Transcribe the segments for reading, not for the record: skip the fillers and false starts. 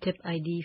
Cape ID.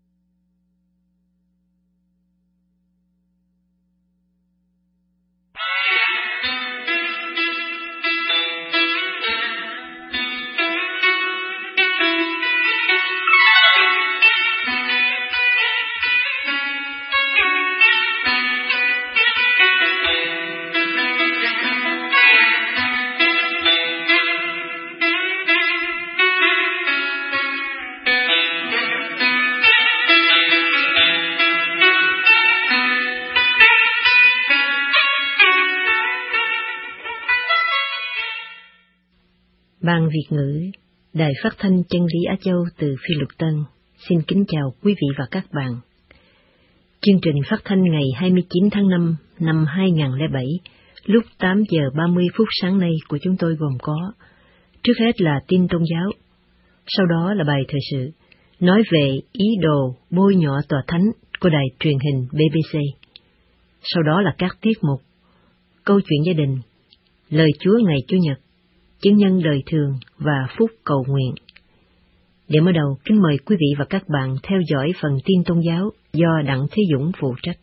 Ban Việt ngữ, Đài Phát thanh Chân lý Á Châu từ Phi Luật Tân, xin kính chào quý vị và các bạn. Chương trình phát thanh ngày 29 tháng 5 năm 2007, lúc 8 giờ 30 phút sáng nay của chúng tôi gồm có: trước hết là tin tôn giáo, sau đó là bài thời sự, nói về ý đồ bôi nhọ tòa thánh của đài truyền hình BBC, sau đó là các tiết mục, câu chuyện gia đình, lời Chúa ngày Chủ nhật, chứng nhân đời thường và phúc cầu nguyện. Để mở đầu, kính mời quý vị và các bạn theo dõi phần tin tôn giáo do Đặng Thế Dũng phụ trách.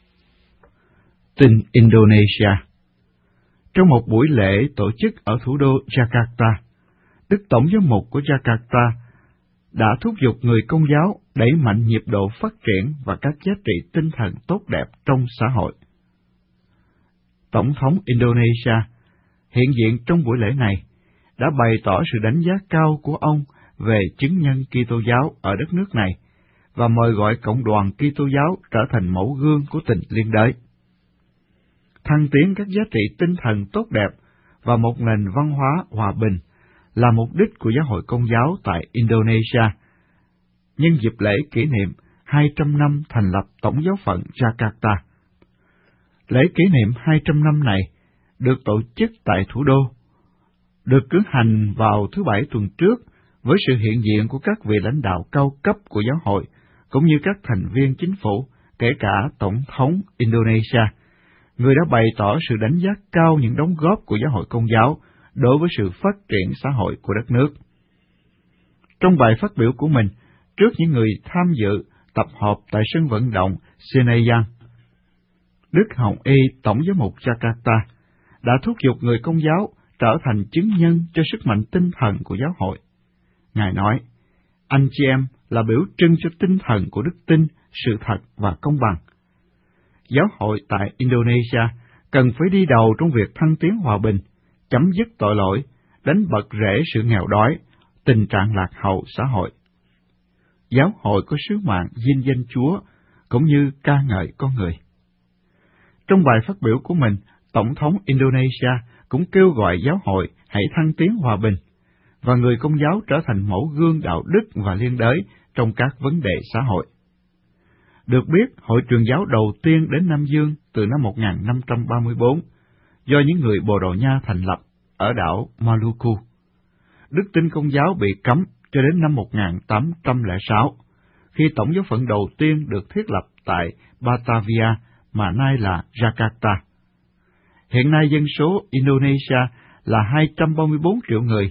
Tin Indonesia. Trong một buổi lễ tổ chức ở thủ đô Jakarta, Đức Tổng giám mục của Jakarta đã thúc giục người Công giáo đẩy mạnh nhịp độ phát triển và các giá trị tinh thần tốt đẹp trong xã hội. Tổng thống Indonesia hiện diện trong buổi lễ này đã bày tỏ sự đánh giá cao của ông về chứng nhân Kitô giáo ở đất nước này và mời gọi cộng đoàn Kitô giáo trở thành mẫu gương của tình liên đới. Thăng tiến các giá trị tinh thần tốt đẹp và một nền văn hóa hòa bình là mục đích của Giáo hội Công giáo tại Indonesia, nhân dịp lễ kỷ niệm 200 năm thành lập Tổng giáo phận Jakarta. Lễ kỷ niệm 200 năm này được tổ chức tại thủ đô, được cử hành vào thứ Bảy tuần trước với sự hiện diện của các vị lãnh đạo cao cấp của giáo hội, cũng như các thành viên chính phủ, kể cả Tổng thống Indonesia, người đã bày tỏ sự đánh giá cao những đóng góp của giáo hội Công giáo đối với sự phát triển xã hội của đất nước. Trong bài phát biểu của mình, trước những người tham dự tập họp tại sân vận động Senayan, Đức Hồng Y Tổng giám mục Jakarta đã thúc giục người Công giáo trở thành chứng nhân cho sức mạnh tinh thần của giáo hội. Ngài nói, anh chị em là biểu trưng cho tinh thần của đức tin, sự thật và công bằng. Giáo hội tại Indonesia cần phải đi đầu trong việc thăng tiến hòa bình, chấm dứt tội lỗi, đánh bật rễ sự nghèo đói, tình trạng lạc hậu xã hội. Giáo hội có sứ mạng vinh danh Chúa, cũng như ca ngợi con người. Trong bài phát biểu của mình, Tổng thống Indonesia cũng kêu gọi giáo hội hãy thăng tiến hòa bình, và người Công giáo trở thành mẫu gương đạo đức và liên đới trong các vấn đề xã hội. Được biết, Hội Truyền giáo đầu tiên đến Nam Dương từ năm 1534, do những người Bồ Đào Nha thành lập ở đảo Maluku. Đức tin Công giáo bị cấm cho đến năm 1806, khi Tổng giáo phận đầu tiên được thiết lập tại Batavia, mà nay là Jakarta. Hiện nay dân số Indonesia là 234 triệu người,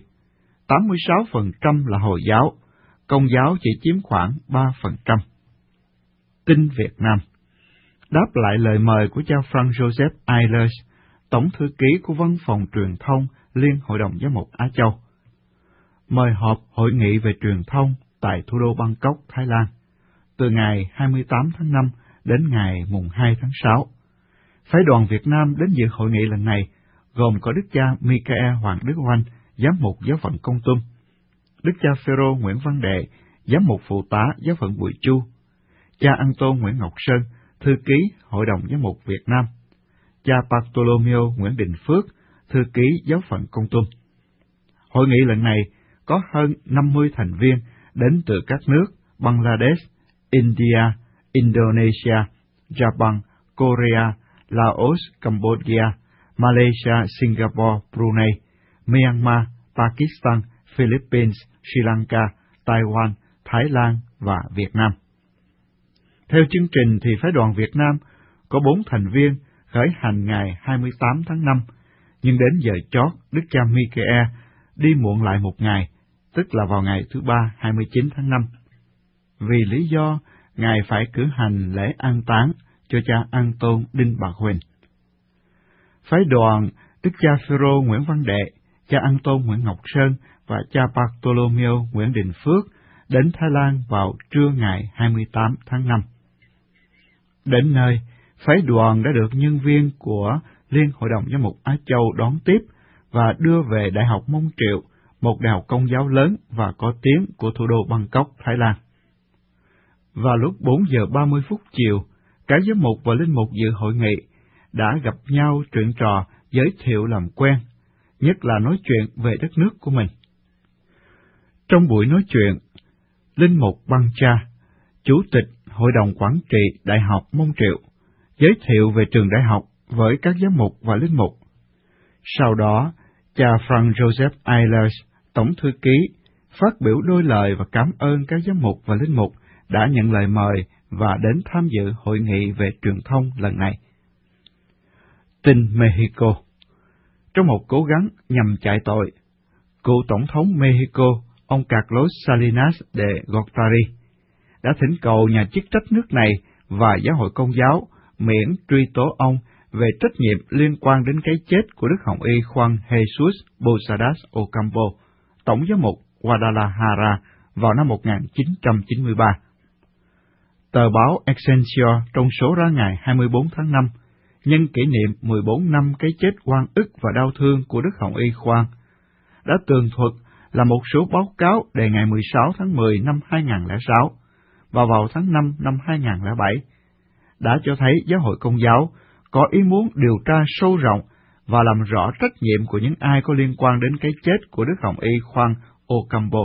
86% là Hồi giáo, Công giáo chỉ chiếm khoảng 3%. Tin Việt Nam. Đáp lại lời mời của cha Frank Joseph Eilers, Tổng thư ký của Văn phòng Truyền thông Liên Hội đồng Giám mục Á Châu, mời họp hội nghị về truyền thông tại thủ đô Bangkok, Thái Lan, từ ngày 28 tháng 5 đến ngày mùng 2 tháng 6. Phái đoàn Việt Nam đến dự hội nghị lần này gồm có Đức cha Michael Hoàng Đức Oanh, Giám mục Giáo phận Kon Tum, Đức cha Phêrô Nguyễn Văn Đệ, Giám mục phụ tá Giáo phận Bùi Chu, cha An-tôn Nguyễn Ngọc Sơn, thư ký Hội đồng Giám mục Việt Nam, cha Bartolomeo Nguyễn Đình Phước, thư ký Giáo phận Kon Tum. Hội nghị lần này có hơn 50 thành viên đến từ các nước Bangladesh, India, Indonesia, Japan, Korea, Laos, Cambodia, Malaysia, Singapore, Brunei, Myanmar, Pakistan, Philippines, Sri Lanka, Taiwan, Thái Lan và Việt Nam. Theo chương trình thì phái đoàn Việt Nam có 4 thành viên khởi hành ngày 28 tháng 5, nhưng đến giờ chót, Đức cha Michael đi muộn lại một ngày, tức là vào ngày thứ Ba 29 tháng 5. vì lý do Ngài phải cử hành lễ an táng cho cha An Tôn Đinh Bạc Huỳnh. Phái đoàn Đức cha Phêrô Nguyễn Văn Đệ, cha An Tôn Nguyễn Ngọc Sơn và cha Bartolomeo Nguyễn Đình Phước đến Thái Lan vào trưa ngày 28 tháng 5. Đến nơi, phái đoàn đã được nhân viên của Liên Hội đồng Giám mục Á Châu đón tiếp và đưa về Đại học Mông Triệu, một đại học công giáo lớn và có tiếng của thủ đô Bangkok, Thái Lan. Vào lúc 4 giờ 30 phút chiều, cả giám mục và linh mục dự hội nghị đã gặp nhau chuyện trò, giới thiệu làm quen, nhất là nói chuyện về đất nước của mình. Trong buổi nói chuyện, linh mục Băng Cha, chủ tịch Hội đồng Quản trị Đại học Mông Triệu, giới thiệu về trường đại học với các giám mục và linh mục. Sau đó, cha Frank Joseph Eilers, tổng thư ký, phát biểu đôi lời và cảm ơn các giám mục và linh mục đã nhận lời mời và đến tham dự hội nghị về truyền thông lần này. Tin Mexico. Trong một cố gắng nhằm chạy tội, cựu tổng thống Mexico, ông Carlos Salinas de Gortari, đã thỉnh cầu nhà chức trách nước này và giáo hội Công giáo miễn truy tố ông về trách nhiệm liên quan đến cái chết của Đức Hồng Y Juan Jesus Posadas Ocampo, tổng giám mục Guadalajara vào năm 1993. Tờ báo Excelsior trong số ra ngày 24 tháng 5, nhân kỷ niệm 14 năm cái chết oan ức và đau thương của Đức Hồng Y Juan, đã tường thuật là một số báo cáo đề ngày 16 tháng 10 năm 2006 và vào tháng 5 năm 2007 đã cho thấy giáo hội Công giáo có ý muốn điều tra sâu rộng và làm rõ trách nhiệm của những ai có liên quan đến cái chết của Đức Hồng Y Juan Ocampo.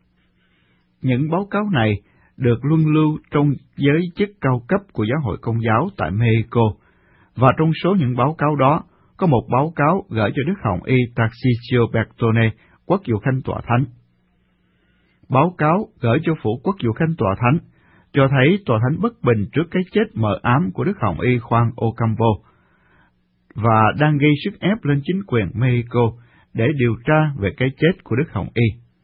Những báo cáo này được luân lưu trong giới chức cao cấp của giáo hội Công giáo tại Mexico, và trong số những báo cáo đó có một báo cáo gửi cho Đức Hồng Y Tarcisio Bertone, quốc vụ khanh tọa thánh. Báo cáo gửi cho phủ quốc vụ khanh tọa thánh cho thấy tọa thánh bất bình trước cái chết mờ ám của Đức Hồng Y Juan Ocampo và đang gây sức ép lên chính quyền Mexico để điều tra về cái chết của Đức Hồng Y.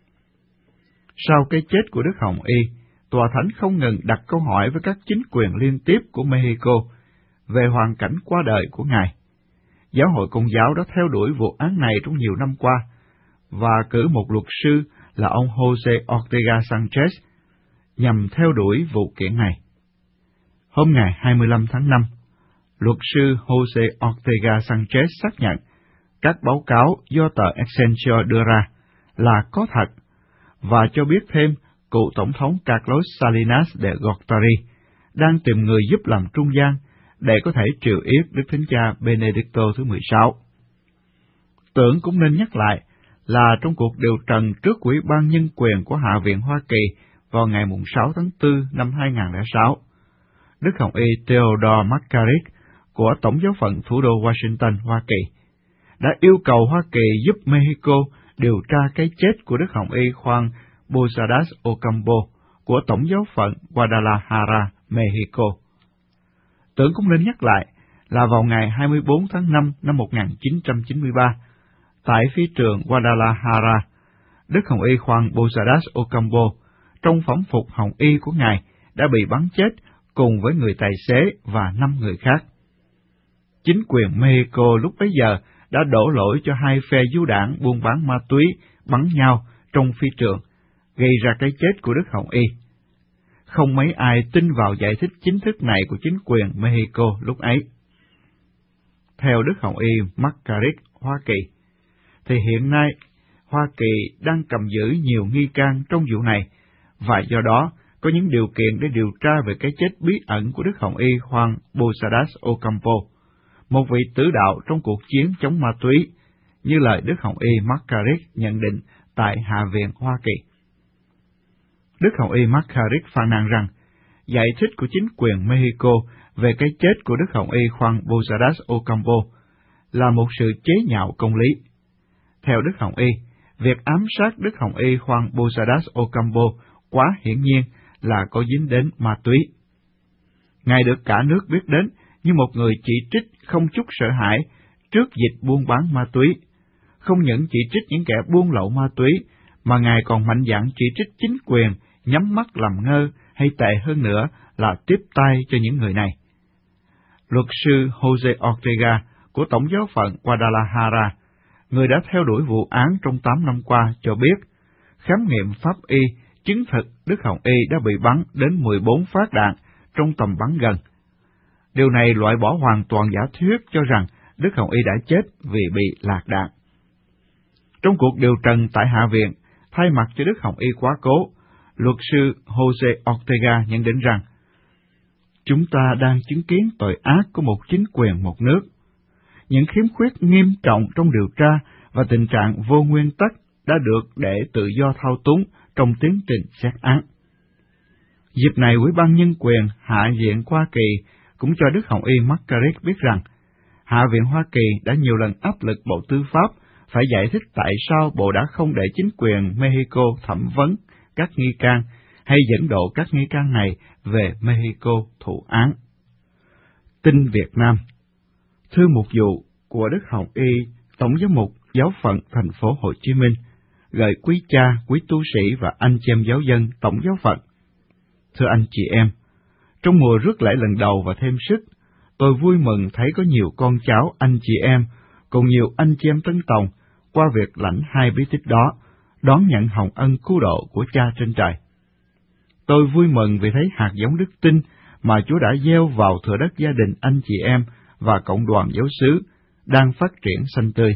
Sau cái chết của Đức Hồng Y, tọa thánh không ngừng đặt câu hỏi với các chính quyền liên tiếp của Mexico về hoàn cảnh qua đời của Ngài. Giáo hội Công giáo đã theo đuổi vụ án này trong nhiều năm qua và cử một luật sư là ông Jose Ortega Sanchez nhằm theo đuổi vụ kiện này. Hôm ngày 25 tháng 5, luật sư Jose Ortega Sanchez xác nhận các báo cáo do tờ Excelsior đưa ra là có thật, và cho biết thêm cựu tổng thống Carlos Salinas de Gortari đang tìm người giúp làm trung gian để có thể triều yết Đức Thánh Cha Benedicto thứ 16. Tưởng cũng nên nhắc lại là trong cuộc điều trần trước Ủy ban Nhân quyền của Hạ viện Hoa Kỳ vào ngày 6 tháng 4 năm 2006, Đức Hồng Y Theodore McCarrick của Tổng giáo phận thủ đô Washington, Hoa Kỳ, đã yêu cầu Hoa Kỳ giúp Mexico điều tra cái chết của Đức Hồng Y Juan Posadas Ocampo của Tổng giáo phận Guadalajara, Mexico. Tưởng cũng nên nhắc lại là vào ngày 24 tháng 5 năm 1993, tại phi trường Guadalajara, Đức Hồng Y Juan Posadas Ocampo, trong phẩm phục hồng y của Ngài, đã bị bắn chết cùng với người tài xế và 5 người khác. Chính quyền Mexico lúc bấy giờ đã đổ lỗi cho hai phe du đảng buôn bán ma túy bắn nhau trong phi trường, gây ra cái chết của Đức Hồng Y. Không mấy ai tin vào giải thích chính thức này của chính quyền Mexico lúc ấy. Theo Đức Hồng Y McCarrick, Hoa Kỳ, thì hiện nay Hoa Kỳ đang cầm giữ nhiều nghi can trong vụ này, và do đó có những điều kiện để điều tra về cái chết bí ẩn của Đức Hồng Y Juan Posadas Ocampo, một vị tử đạo trong cuộc chiến chống ma túy, như lời Đức Hồng Y McCarrick nhận định tại Hạ viện Hoa Kỳ. Đức Hồng Y McCarrick phàn nàn rằng giải thích của chính quyền Mexico về cái chết của Đức Hồng Y Juan Posadas Ocampo là một sự chế nhạo công lý. Theo Đức Hồng Y, việc ám sát Đức Hồng Y Juan Posadas Ocampo quá hiển nhiên là có dính đến ma túy. Ngài được cả nước biết đến như một người chỉ trích không chút sợ hãi trước dịch buôn bán ma túy. Không những chỉ trích những kẻ buôn lậu ma túy, mà Ngài còn mạnh dạn chỉ trích chính quyền nhắm mắt làm ngơ hay tệ hơn nữa là tiếp tay cho những người này. Luật sư Jose Ortega của Tổng giáo phận Guadalajara, người đã theo đuổi vụ án trong 8 năm qua, cho biết khám nghiệm pháp y chứng thực Đức Hồng Y đã bị bắn đến 14 phát đạn trong tầm bắn gần. Điều này loại bỏ hoàn toàn giả thuyết cho rằng Đức Hồng Y đã chết vì bị lạc đạn. Trong cuộc điều trần tại Hạ viện, thay mặt cho Đức Hồng Y quá cố, luật sư Jose Ortega nhận định rằng, chúng ta đang chứng kiến tội ác của một chính quyền một nước. Những khiếm khuyết nghiêm trọng trong điều tra và tình trạng vô nguyên tắc đã được để tự do thao túng trong tiến trình xét án. Dịp này, Ủy ban Nhân quyền Hạ viện Hoa Kỳ cũng cho Đức Hồng Y Margaret biết rằng, Hạ viện Hoa Kỳ đã nhiều lần áp lực Bộ Tư pháp phải giải thích tại sao Bộ đã không để chính quyền Mexico thẩm vấn các nghi can hay dẫn độ các nghi can này về Mexico thụ án. Tin Việt Nam. Thư mục vụ của Đức Hồng Y, Tổng giám mục Giáo phận thành phố Hồ Chí Minh, gửi quý cha, quý tu sĩ và anh chị em giáo dân Tổng giáo phận. Thưa anh chị em, trong mùa rước lễ lần đầu và thêm sức, tôi vui mừng thấy có nhiều con cháu anh chị em, cùng nhiều anh chị em Tân Tòng, qua việc lãnh hai bí tích đó, đón nhận hồng ân cứu độ của Cha trên trời. Tôi vui mừng vì thấy hạt giống đức tin mà Chúa đã gieo vào thửa đất gia đình anh chị em và cộng đoàn giáo xứ đang phát triển xanh tươi.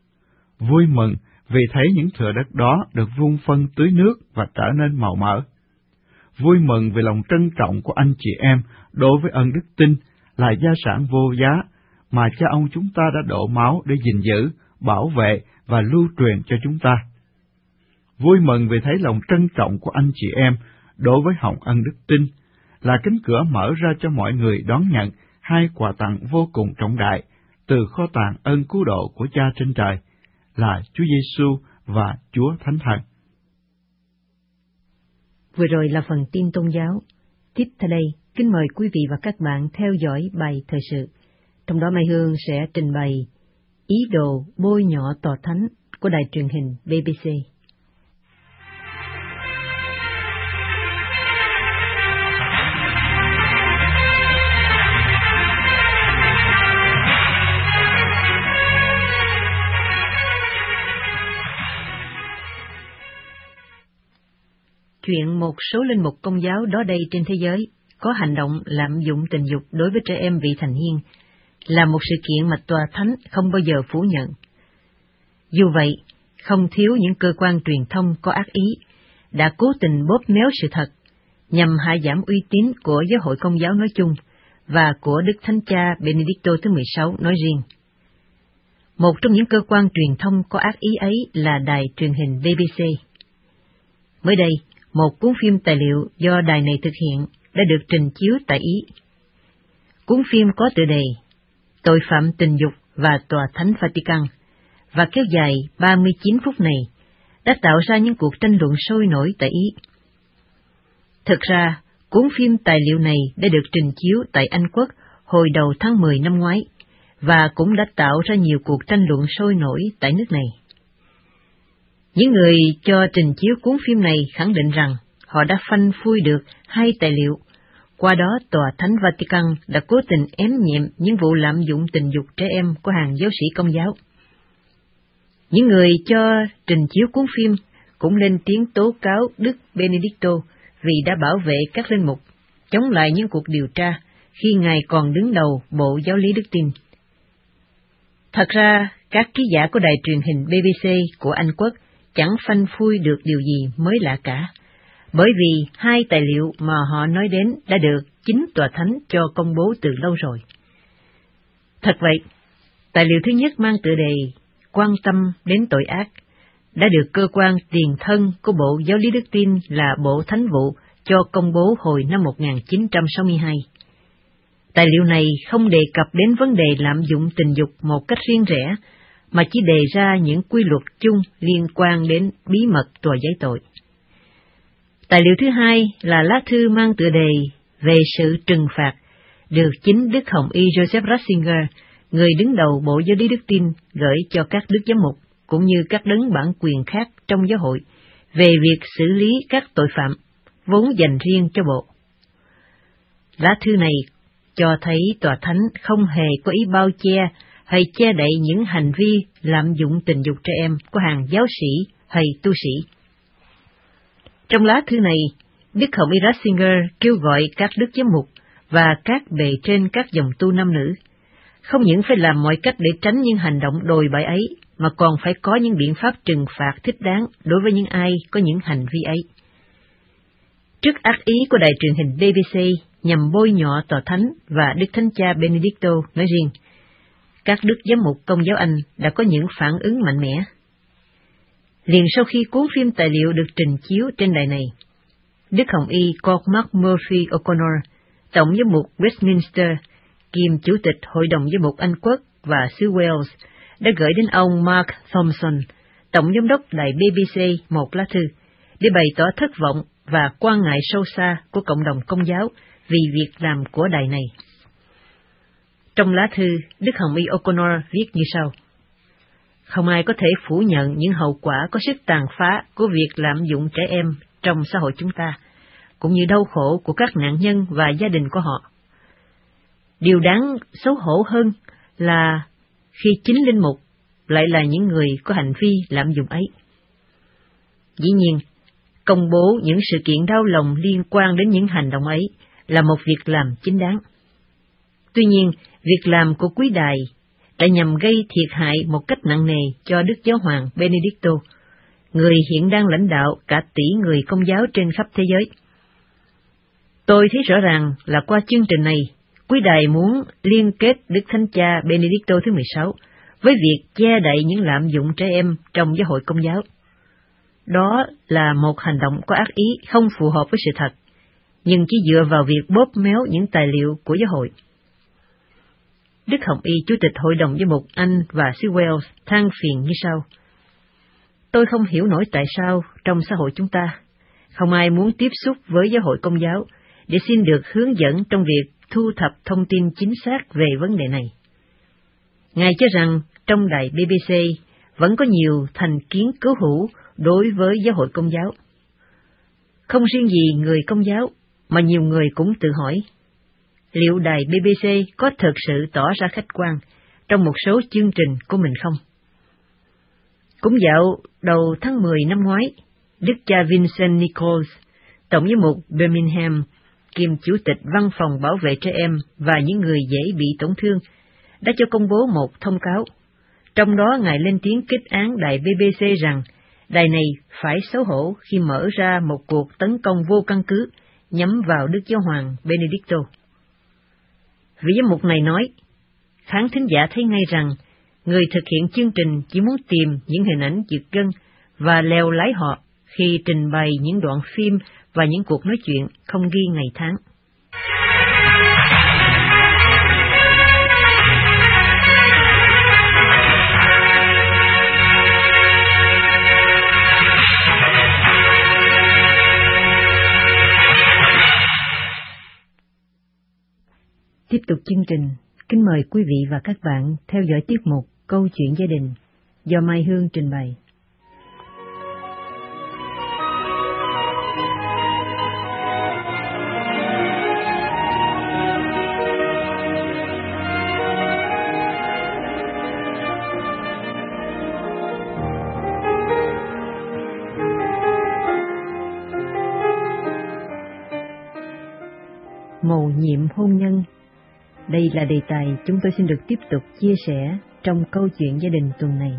Vui mừng vì thấy những thửa đất đó được vun phân tưới nước và trở nên màu mỡ. Vui mừng vì lòng trân trọng của anh chị em đối với ơn đức tin là gia sản vô giá mà Cha ông chúng ta đã đổ máu để gìn giữ, bảo vệ và lưu truyền cho chúng ta. Vui mừng vì thấy lòng trân trọng của anh chị em đối với hồng ân đức tin là cánh cửa mở ra cho mọi người đón nhận hai quà tặng vô cùng trọng đại từ kho tàng ơn cứu độ của Cha trên trời là Chúa Giêsu và Chúa Thánh Thần. Vừa rồi là phần tin tôn giáo. Tiếp theo đây, kính mời quý vị và các bạn theo dõi bài thời sự. Trong đó Mai Hương sẽ trình bày ý đồ bôi nhọ tòa thánh của đài truyền hình BBC. Chuyện một số linh mục công giáo đó đây trên thế giới có hành động lạm dụng tình dục đối với trẻ em vị thành niên là một sự kiện mà tòa thánh không bao giờ phủ nhận. Dù vậy, không thiếu những cơ quan truyền thông có ác ý đã cố tình bóp méo sự thật nhằm hạ giảm uy tín của giáo hội công giáo nói chung và của Đức Thánh Cha Benedicto thứ 16 nói riêng. Một trong những cơ quan truyền thông có ác ý ấy là đài truyền hình BBC. Mới đây, một cuốn phim tài liệu do đài này thực hiện đã được trình chiếu tại Ý. Cuốn phim có tựa đề Tội phạm tình dục và Tòa Thánh Vatican và kéo dài 39 phút này đã tạo ra những cuộc tranh luận sôi nổi tại Ý. Thực ra, cuốn phim tài liệu này đã được trình chiếu tại Anh Quốc hồi đầu tháng 10 năm ngoái và cũng đã tạo ra nhiều cuộc tranh luận sôi nổi tại nước này. Những người cho trình chiếu cuốn phim này khẳng định rằng họ đã phanh phui được hai tài liệu, qua đó Tòa Thánh Vatican đã cố tình ém nhẹm những vụ lạm dụng tình dục trẻ em của hàng giáo sĩ công giáo. Những người cho trình chiếu cuốn phim cũng lên tiếng tố cáo Đức Benedicto vì đã bảo vệ các linh mục, chống lại những cuộc điều tra khi Ngài còn đứng đầu Bộ Giáo lý Đức tin. Thật ra, các ký giả của đài truyền hình BBC của Anh Quốc chẳng phanh phui được điều gì mới lạ cả, bởi vì hai tài liệu mà họ nói đến đã được chính Tòa Thánh cho công bố từ lâu rồi. Thật vậy, tài liệu thứ nhất mang tựa đề Quan tâm đến tội ác đã được cơ quan tiền thân của Bộ Giáo lý Đức tin là Bộ Thánh vụ cho công bố hồi năm 1962. Tài liệu này không đề cập đến vấn đề lạm dụng tình dục một cách riêng rẽ, mà chỉ đề ra những quy luật chung liên quan đến bí mật tòa giấy tội. Tài liệu thứ hai là lá thư mang tựa đề Về sự trừng phạt, được chính Đức Hồng Y Joseph Ratzinger, người đứng đầu Bộ Giáo lý Đức tin, gửi cho các đức giám mục cũng như các đấng bản quyền khác trong giáo hội về việc xử lý các tội phạm, vốn dành riêng cho bộ. Lá thư này cho thấy tòa thánh không hề có ý bao che hay che đậy những hành vi lạm dụng tình dục trẻ em của hàng giáo sĩ hay tu sĩ. Trong lá thư này, Đức Hồng Y Ratzinger kêu gọi các đức giám mục và các bề trên các dòng tu nam nữ không những phải làm mọi cách để tránh những hành động đồi bại ấy, mà còn phải có những biện pháp trừng phạt thích đáng đối với những ai có những hành vi ấy. Trước ác ý của đài truyền hình BBC nhằm bôi nhọ tòa thánh và Đức Thánh Cha Benedicto nói riêng, các đức giám mục Công giáo Anh đã có những phản ứng mạnh mẽ. Liền sau khi cuốn phim tài liệu được trình chiếu trên đài này, Đức Hồng Y Cormac Murphy O'Connor, Tổng giám mục Westminster, kiêm Chủ tịch Hội đồng Giám mục Anh Quốc và xứ Wales, đã gửi đến ông Mark Thompson, Tổng giám đốc đài BBC, một lá thư để bày tỏ thất vọng và quan ngại sâu xa của cộng đồng Công giáo vì việc làm của đài này. Trong lá thư, Đức Hồng Y O'Connor viết như sau: Không ai có thể phủ nhận những hậu quả có sức tàn phá của việc lạm dụng trẻ em trong xã hội chúng ta, cũng như đau khổ của các nạn nhân và gia đình của họ. Điều đáng xấu hổ hơn là khi chính linh mục lại là những người có hành vi lạm dụng ấy. Dĩ nhiên, công bố những sự kiện đau lòng liên quan đến những hành động ấy là một việc làm chính đáng. Tuy nhiên, việc làm của quý đài đã nhằm gây thiệt hại một cách nặng nề cho Đức Giáo hoàng Benedicto, người hiện đang lãnh đạo cả tỷ người Công giáo trên khắp thế giới. Tôi thấy rõ ràng là qua chương trình này, quý đài muốn liên kết Đức Thánh Cha Benedicto thứ 16 với việc che đậy những lạm dụng trẻ em trong giáo hội Công giáo. Đó là một hành động có ác ý không phù hợp với sự thật, nhưng chỉ dựa vào việc bóp méo những tài liệu của giáo hội. Đức Hồng Y, Chủ tịch Hội đồng Giám mục Anh và xứ Wales, than phiền như sau: Tôi không hiểu nổi tại sao trong xã hội chúng ta không ai muốn tiếp xúc với giáo hội Công giáo để xin được hướng dẫn trong việc thu thập thông tin chính xác về vấn đề này. Ngài cho rằng trong đài BBC vẫn có nhiều thành kiến cứu hữu đối với giáo hội Công giáo. Không riêng gì người Công giáo, mà nhiều người cũng tự hỏi, liệu đài BBC có thực sự tỏ ra khách quan trong một số chương trình của mình không? Cũng dạo đầu tháng 10 năm ngoái, Đức cha Vincent Nichols, Tổng giám mục Birmingham, kiêm Chủ tịch Văn phòng Bảo vệ trẻ em và những người dễ bị tổn thương, đã cho công bố một thông cáo. Trong đó Ngài lên tiếng kích án đài BBC rằng đài này phải xấu hổ khi mở ra một cuộc tấn công vô căn cứ nhắm vào Đức Giáo hoàng Benedicto. Vị giám mục này nói, khán thính giả thấy ngay rằng người thực hiện chương trình chỉ muốn tìm những hình ảnh giật gân và lèo lái họ khi trình bày những đoạn phim và những cuộc nói chuyện không ghi ngày tháng. Tiếp tục chương trình, kính mời quý vị và các bạn theo dõi tiết mục Câu chuyện gia đình do Mai Hương trình bày. Mầu nhiệm hôn nhân. Đây là đề tài chúng tôi xin được tiếp tục chia sẻ trong câu chuyện gia đình tuần này.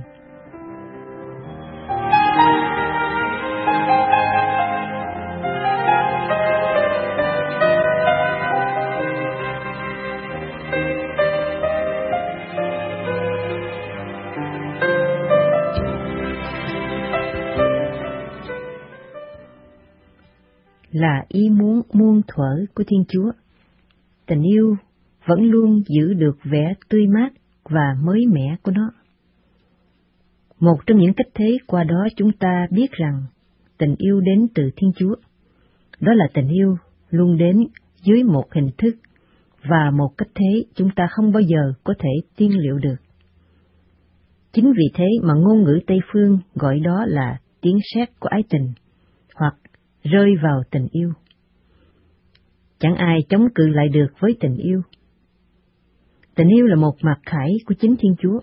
Là ý muốn muôn thuở của Thiên Chúa, tình yêu vẫn luôn giữ được vẻ tươi mát và mới mẻ của nó. Một trong những cách thế qua đó chúng ta biết rằng tình yêu đến từ Thiên Chúa. Đó là tình yêu luôn đến dưới một hình thức và một cách thế chúng ta không bao giờ có thể tiên liệu được. Chính vì thế mà ngôn ngữ Tây Phương gọi đó là tiếng sét của ái tình, hoặc rơi vào tình yêu. Chẳng ai chống cự lại được với tình yêu. Tình yêu là một mặt khải của chính Thiên Chúa.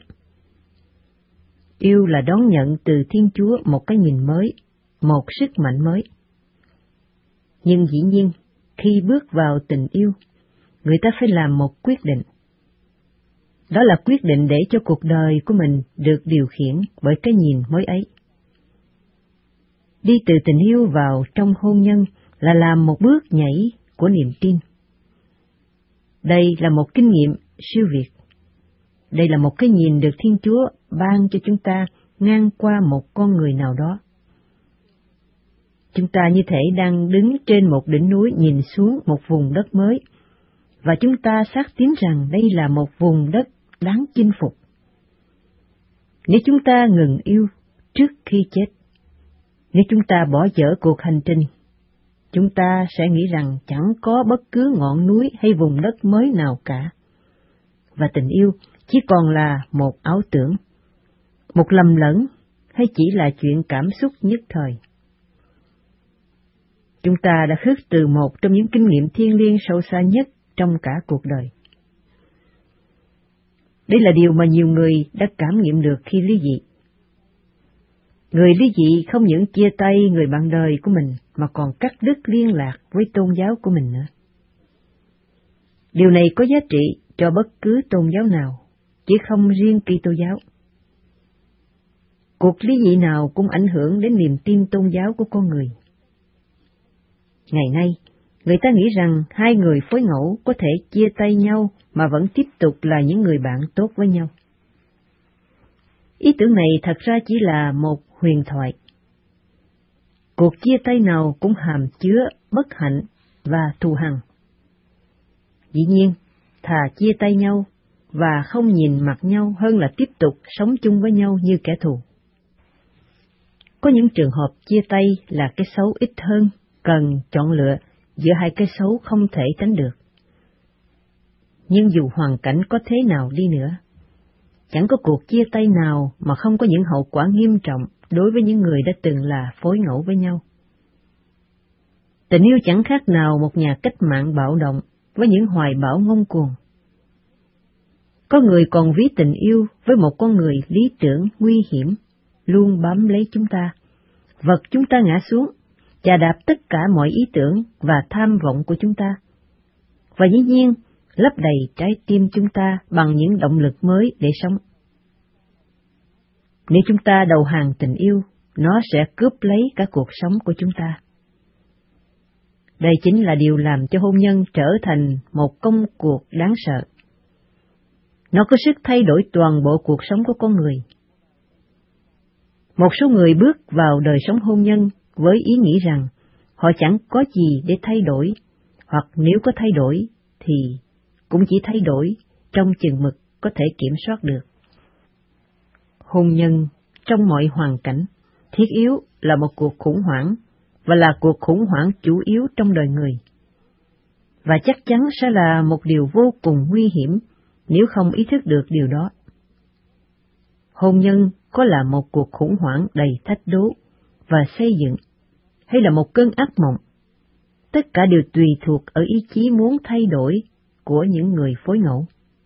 Yêu là đón nhận từ Thiên Chúa một cái nhìn mới, một sức mạnh mới. Nhưng dĩ nhiên, khi bước vào tình yêu, người ta phải làm một quyết định. Đó là quyết định để cho cuộc đời của mình được điều khiển bởi cái nhìn mới ấy. Đi từ tình yêu vào trong hôn nhân là làm một bước nhảy của niềm tin. Đây là một kinh nghiệm siêu việt. Đây là một cái nhìn được Thiên Chúa ban cho chúng ta ngang qua một con người nào đó. Chúng ta như thể đang đứng trên một đỉnh núi nhìn xuống một vùng đất mới, và chúng ta xác tín rằng đây là một vùng đất đáng chinh phục. Nếu chúng ta ngừng yêu trước khi chết, nếu chúng ta bỏ dở cuộc hành trình, chúng ta sẽ nghĩ rằng chẳng có bất cứ ngọn núi hay vùng đất mới nào cả. Và tình yêu chỉ còn là một ảo tưởng, một lầm lẫn hay chỉ là chuyện cảm xúc nhất thời. Chúng ta đã khước từ một trong những kinh nghiệm thiêng liêng sâu xa nhất trong cả cuộc đời. Đây là điều mà nhiều người đã cảm nghiệm được khi ly dị. Người ly dị không những chia tay người bạn đời của mình mà còn cắt đứt liên lạc với tôn giáo của mình nữa. Điều này có giá trị cho bất cứ tôn giáo nào, chứ không riêng Kitô giáo. Cuộc ly dị nào cũng ảnh hưởng đến niềm tin tôn giáo của con người. Ngày nay, người ta nghĩ rằng hai người phối ngẫu có thể chia tay nhau mà vẫn tiếp tục là những người bạn tốt với nhau. Ý tưởng này thật ra chỉ là một huyền thoại. Cuộc chia tay nào cũng hàm chứa bất hạnh và thù hằn. Dĩ nhiên, thà chia tay nhau và không nhìn mặt nhau hơn là tiếp tục sống chung với nhau như kẻ thù. Có những trường hợp chia tay là cái xấu ít hơn, cần chọn lựa giữa hai cái xấu không thể tránh được. Nhưng dù hoàn cảnh có thế nào đi nữa, chẳng có cuộc chia tay nào mà không có những hậu quả nghiêm trọng đối với những người đã từng là phối ngẫu với nhau. Tình yêu chẳng khác nào một nhà cách mạng bạo động với những hoài bão ngông cuồng. Có người còn ví tình yêu với một con người lý tưởng nguy hiểm, luôn bám lấy chúng ta, vật chúng ta ngã xuống, chà đạp tất cả mọi ý tưởng và tham vọng của chúng ta. Và dĩ nhiên, lấp đầy trái tim chúng ta bằng những động lực mới để sống. Nếu chúng ta đầu hàng tình yêu, nó sẽ cướp lấy cả cuộc sống của chúng ta. Đây chính là điều làm cho hôn nhân trở thành một công cuộc đáng sợ. Nó có sức thay đổi toàn bộ cuộc sống của con người. Một số người bước vào đời sống hôn nhân với ý nghĩ rằng họ chẳng có gì để thay đổi, hoặc nếu có thay đổi thì cũng chỉ thay đổi trong chừng mực có thể kiểm soát được. Hôn nhân trong mọi hoàn cảnh thiết yếu là một cuộc khủng hoảng, và là cuộc khủng hoảng chủ yếu trong đời người. Và chắc chắn sẽ là một điều vô cùng nguy hiểm nếu không ý thức được điều đó. Hôn nhân có là một cuộc khủng hoảng đầy thách đố và xây dựng, hay là một cơn ác mộng, tất cả đều tùy thuộc ở ý chí muốn thay đổi của những người phối ngẫu.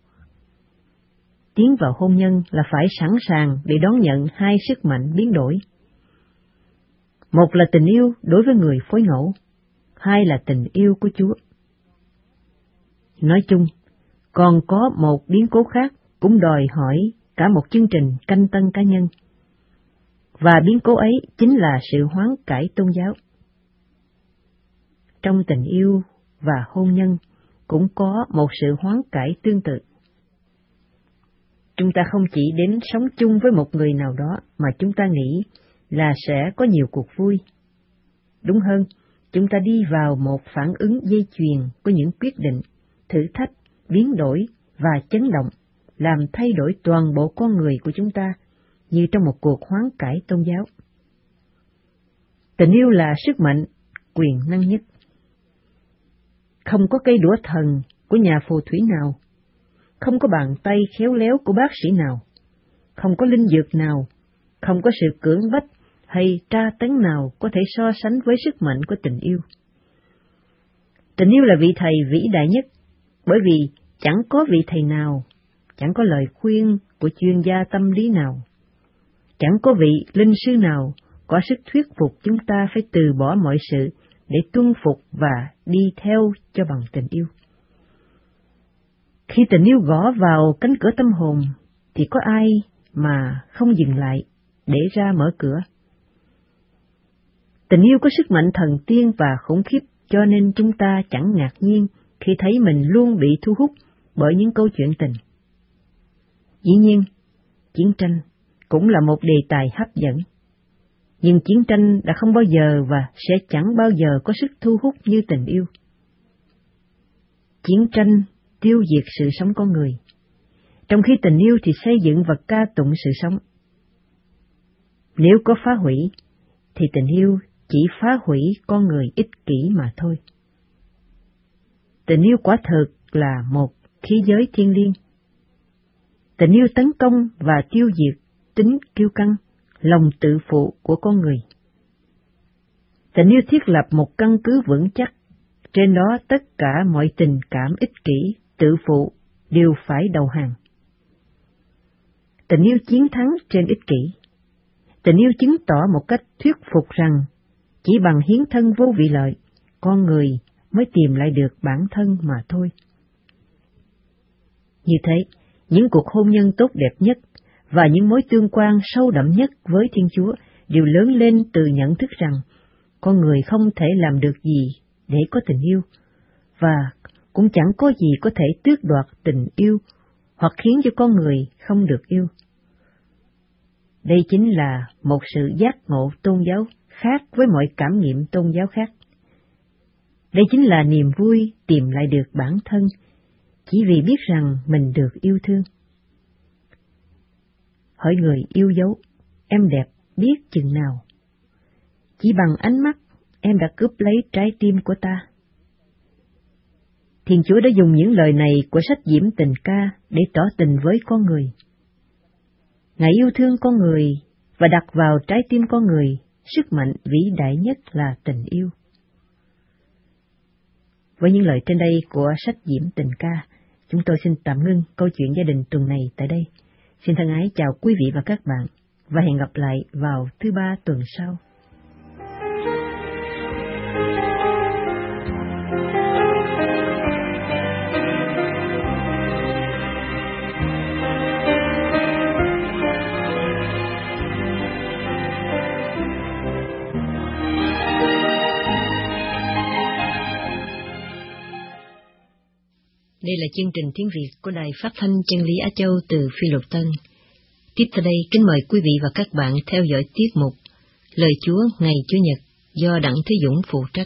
Tiến vào hôn nhân là phải sẵn sàng để đón nhận hai sức mạnh biến đổi. Một là tình yêu đối với người phối ngẫu, hai là tình yêu của Chúa. Nói chung, còn có một biến cố khác cũng đòi hỏi cả một chương trình canh tân cá nhân. Và biến cố ấy chính là sự hoán cải tôn giáo. Trong tình yêu và hôn nhân cũng có một sự hoán cải tương tự. Chúng ta không chỉ đến sống chung với một người nào đó mà chúng ta nghĩ là sẽ có nhiều cuộc vui. Đúng hơn, chúng ta đi vào một phản ứng dây chuyền của những quyết định, thử thách, biến đổi và chấn động, làm thay đổi toàn bộ con người của chúng ta, như trong một cuộc hoán cải tôn giáo. Tình yêu là sức mạnh, quyền năng nhất. Không có cây đũa thần của nhà phù thủy nào, không có bàn tay khéo léo của bác sĩ nào, không có linh dược nào, không có sự cưỡng bách hay tra tấn nào có thể so sánh với sức mạnh của tình yêu. Tình yêu là vị thầy vĩ đại nhất, bởi vì chẳng có vị thầy nào, chẳng có lời khuyên của chuyên gia tâm lý nào, chẳng có vị linh sư nào có sức thuyết phục chúng ta phải từ bỏ mọi sự để tuân phục và đi theo cho bằng tình yêu. Khi tình yêu gõ vào cánh cửa tâm hồn, thì có ai mà không dừng lại để ra mở cửa? Tình yêu có sức mạnh thần tiên và khủng khiếp, cho nên chúng ta chẳng ngạc nhiên khi thấy mình luôn bị thu hút bởi những câu chuyện tình. Dĩ nhiên, chiến tranh cũng là một đề tài hấp dẫn, nhưng chiến tranh đã không bao giờ và sẽ chẳng bao giờ có sức thu hút như tình yêu. Chiến tranh tiêu diệt sự sống con người, trong khi tình yêu thì xây dựng và ca tụng sự sống. Nếu có phá hủy, thì tình yêu chỉ phá hủy con người ích kỷ mà thôi. Tình yêu quả thực là một khí giới thiêng liêng. Tình yêu tấn công và tiêu diệt tính kiêu căng, lòng tự phụ của con người. Tình yêu thiết lập một căn cứ vững chắc, trên đó tất cả mọi tình cảm ích kỷ, tự phụ đều phải đầu hàng. Tình yêu chiến thắng trên ích kỷ. Tình yêu chứng tỏ một cách thuyết phục rằng chỉ bằng hiến thân vô vị lợi, con người mới tìm lại được bản thân mà thôi. Như thế, những cuộc hôn nhân tốt đẹp nhất và những mối tương quan sâu đậm nhất với Thiên Chúa đều lớn lên từ nhận thức rằng con người không thể làm được gì để có tình yêu, và cũng chẳng có gì có thể tước đoạt tình yêu hoặc khiến cho con người không được yêu. Đây chính là một sự giác ngộ tôn giáo khác với mọi cảm nghiệm tôn giáo khác. Đây chính là niềm vui tìm lại được bản thân, chỉ vì biết rằng mình được yêu thương. Hỏi người yêu dấu, em đẹp biết chừng nào? Chỉ bằng ánh mắt, em đã cướp lấy trái tim của ta. Thiên Chúa đã dùng những lời này của sách Diễm Tình Ca để tỏ tình với con người. Ngài yêu thương con người và đặt vào trái tim con người sức mạnh vĩ đại nhất là tình yêu. Với những lời trên đây của sách Diễm Tình Ca, chúng tôi xin tạm ngưng câu chuyện gia đình tuần này tại đây. Xin thân ái chào quý vị và các bạn, và hẹn gặp lại vào thứ Ba tuần sau. Đây là chương trình tiếng Việt của Đài Phát thanh Chân lý Á Châu từ Phi Luật Tân. Tiếp theo đây, kính mời quý vị và các bạn theo dõi tiết mục Lời Chúa ngày Chủ nhật do Đặng Thế Dũng phụ trách.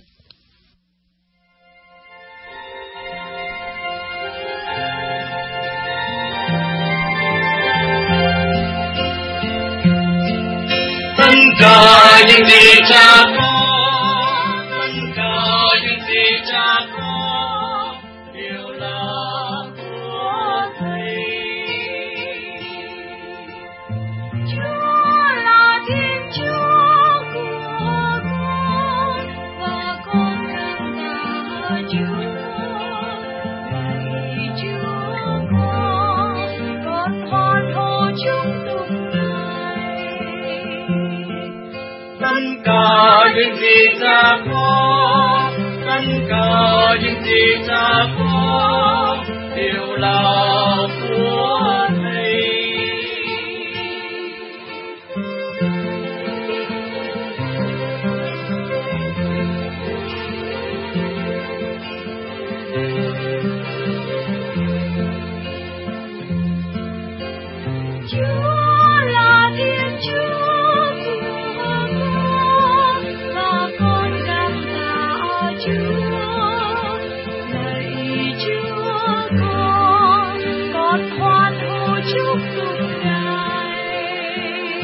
Tất cả những gì Cha có, tất cả những gì Cha có đều là của Thầy. Chúa là Thiên Chúa của con và con cần cả Chúa. Lạy Chúa con hoan hô chúc tụng Ngài. Tất cả những gì Cha có, tất cả những gì Cha có đều là của Thầy. Chúa là Thiên Chúa của con và con cảm tạ Chúa. Lạy Chúa con hoan hô chúc tụng Ngài.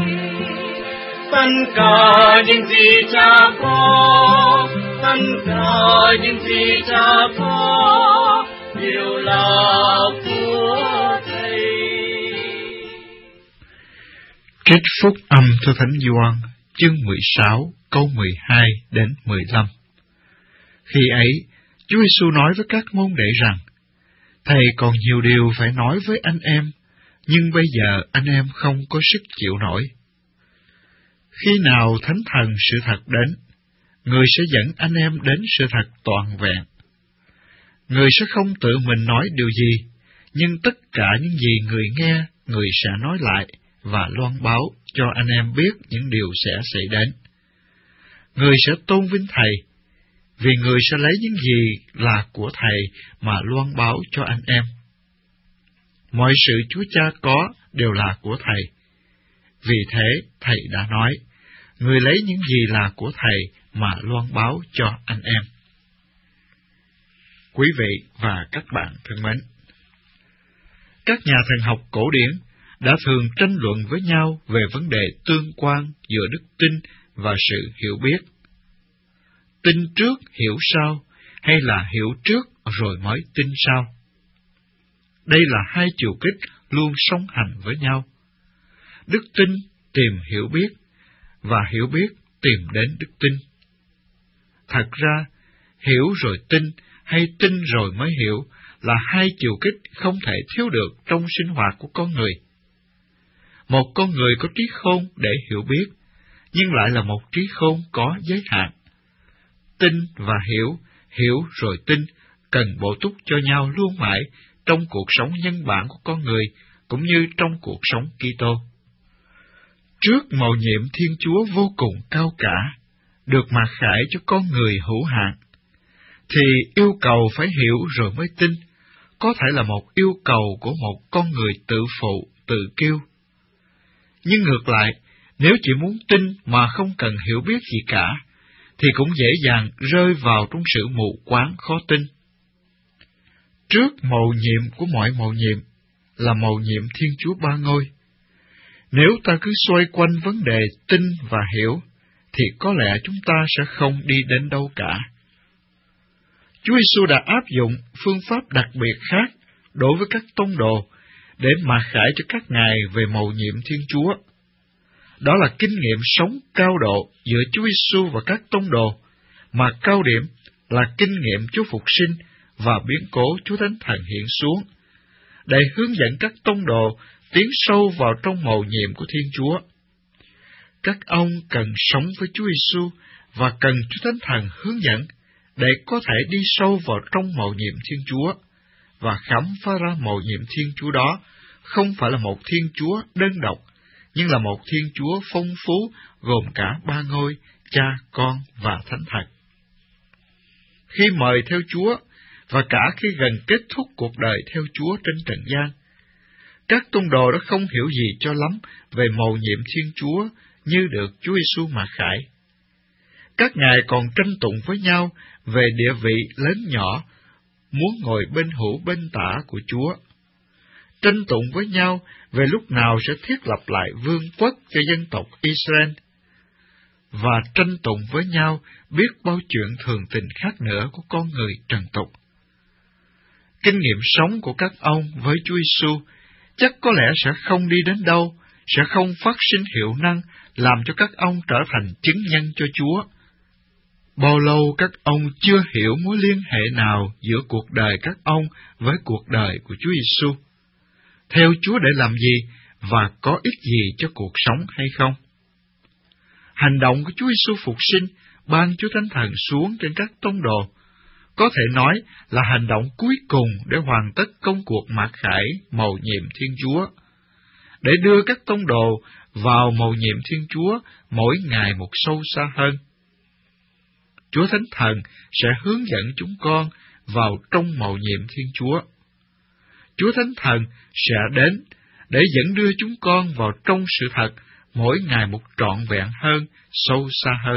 Tất cả những gì Cha có, tất cả những gì Cha có đều là của Thầy. Trích phúc âm theo Thánh Gioan chương 16, câu 12 đến 15. Khi ấy, Chúa Giêsu nói với các môn đệ rằng, Thầy còn nhiều điều phải nói với anh em, nhưng bây giờ anh em không có sức chịu nổi. Khi nào Thánh Thần sự thật đến, Người sẽ dẫn anh em đến sự thật toàn vẹn. Người sẽ không tự mình nói điều gì, nhưng tất cả những gì Người nghe, Người sẽ nói lại và loan báo cho anh em biết những điều sẽ xảy đến. Người sẽ tôn vinh Thầy, vì Người sẽ lấy những gì là của Thầy mà loan báo cho anh em. Mọi sự Chúa Cha có đều là của Thầy. Vì thế, Thầy đã nói, Người lấy những gì là của Thầy mà loan báo cho anh em. Quý vị và các bạn thân mến, các nhà thần học cổ điển đã thường tranh luận với nhau về vấn đề tương quan giữa đức tin và sự hiểu biết. Tin trước hiểu sau, hay là hiểu trước rồi mới tin sau? Đây là hai chiều kích luôn song hành với nhau. Đức tin tìm hiểu biết, và hiểu biết tìm đến đức tin. Thật ra, hiểu rồi tin, hay tin rồi mới hiểu, là hai chiều kích không thể thiếu được trong sinh hoạt của con người. Một con người có trí khôn để hiểu biết, nhưng lại là một trí khôn có giới hạn. Tin và hiểu rồi tin, cần bổ túc cho nhau luôn mãi trong cuộc sống nhân bản của con người, cũng như trong cuộc sống Kitô. Trước mầu nhiệm Thiên Chúa vô cùng cao cả, được mặc khải cho con người hữu hạn, thì yêu cầu phải hiểu rồi mới tin, có thể là một yêu cầu của một con người tự phụ, tự kiêu. Nhưng ngược lại, nếu chỉ muốn tin mà không cần hiểu biết gì cả, thì cũng dễ dàng rơi vào trong sự mù quáng khó tin. Trước mầu nhiệm của mọi mầu nhiệm là mầu nhiệm Thiên Chúa Ba Ngôi. Nếu ta cứ xoay quanh vấn đề tin và hiểu, thì có lẽ chúng ta sẽ không đi đến đâu cả. Chúa Giêsu đã áp dụng phương pháp đặc biệt khác đối với các tông đồ để mặc khải cho các ngài về mầu nhiệm Thiên Chúa. Đó là kinh nghiệm sống cao độ giữa Chúa Giêsu và các tông đồ, mà cao điểm là kinh nghiệm Chúa phục sinh và biến cố Chúa Thánh Thần hiện xuống, để hướng dẫn các tông đồ tiến sâu vào trong mầu nhiệm của Thiên Chúa. Các ông cần sống với Chúa Giêsu và cần Chúa Thánh Thần hướng dẫn để có thể đi sâu vào trong mầu nhiệm Thiên Chúa và khám phá ra mầu nhiệm Thiên Chúa đó không phải là một Thiên Chúa đơn độc, nhưng là một Thiên Chúa phong phú gồm cả ba ngôi, Cha, Con và Thánh Thần. Khi mời theo Chúa và cả khi gần kết thúc cuộc đời theo Chúa trên trần gian, các tông đồ đã không hiểu gì cho lắm về mầu nhiệm Thiên Chúa như được Chúa Giêsu mặc khải. Các ngài còn tranh tụng với nhau về địa vị lớn nhỏ, muốn ngồi bên hữu bên tả của Chúa. Tranh tụng với nhau về lúc nào sẽ thiết lập lại vương quốc cho dân tộc Israel, và tranh tụng với nhau biết bao chuyện thường tình khác nữa của con người trần tục. Kinh nghiệm sống của các ông với Chúa Giêsu chắc có lẽ sẽ không đi đến đâu, sẽ không phát sinh hiệu năng làm cho các ông trở thành chứng nhân cho Chúa. Bao lâu các ông chưa hiểu mối liên hệ nào giữa cuộc đời các ông với cuộc đời của Chúa Giêsu? Theo Chúa để làm gì và có ích gì cho cuộc sống hay không? Hành động của Chúa Giêsu phục sinh ban Chúa Thánh Thần xuống trên các tông đồ có thể nói là hành động cuối cùng để hoàn tất công cuộc mặc khải mầu nhiệm Thiên Chúa, để đưa các tông đồ vào mầu nhiệm Thiên Chúa mỗi ngày một sâu xa hơn. Chúa Thánh Thần sẽ hướng dẫn chúng con vào trong mầu nhiệm Thiên Chúa. Chúa Thánh Thần sẽ đến để dẫn đưa chúng con vào trong sự thật mỗi ngày một trọn vẹn hơn, sâu xa hơn.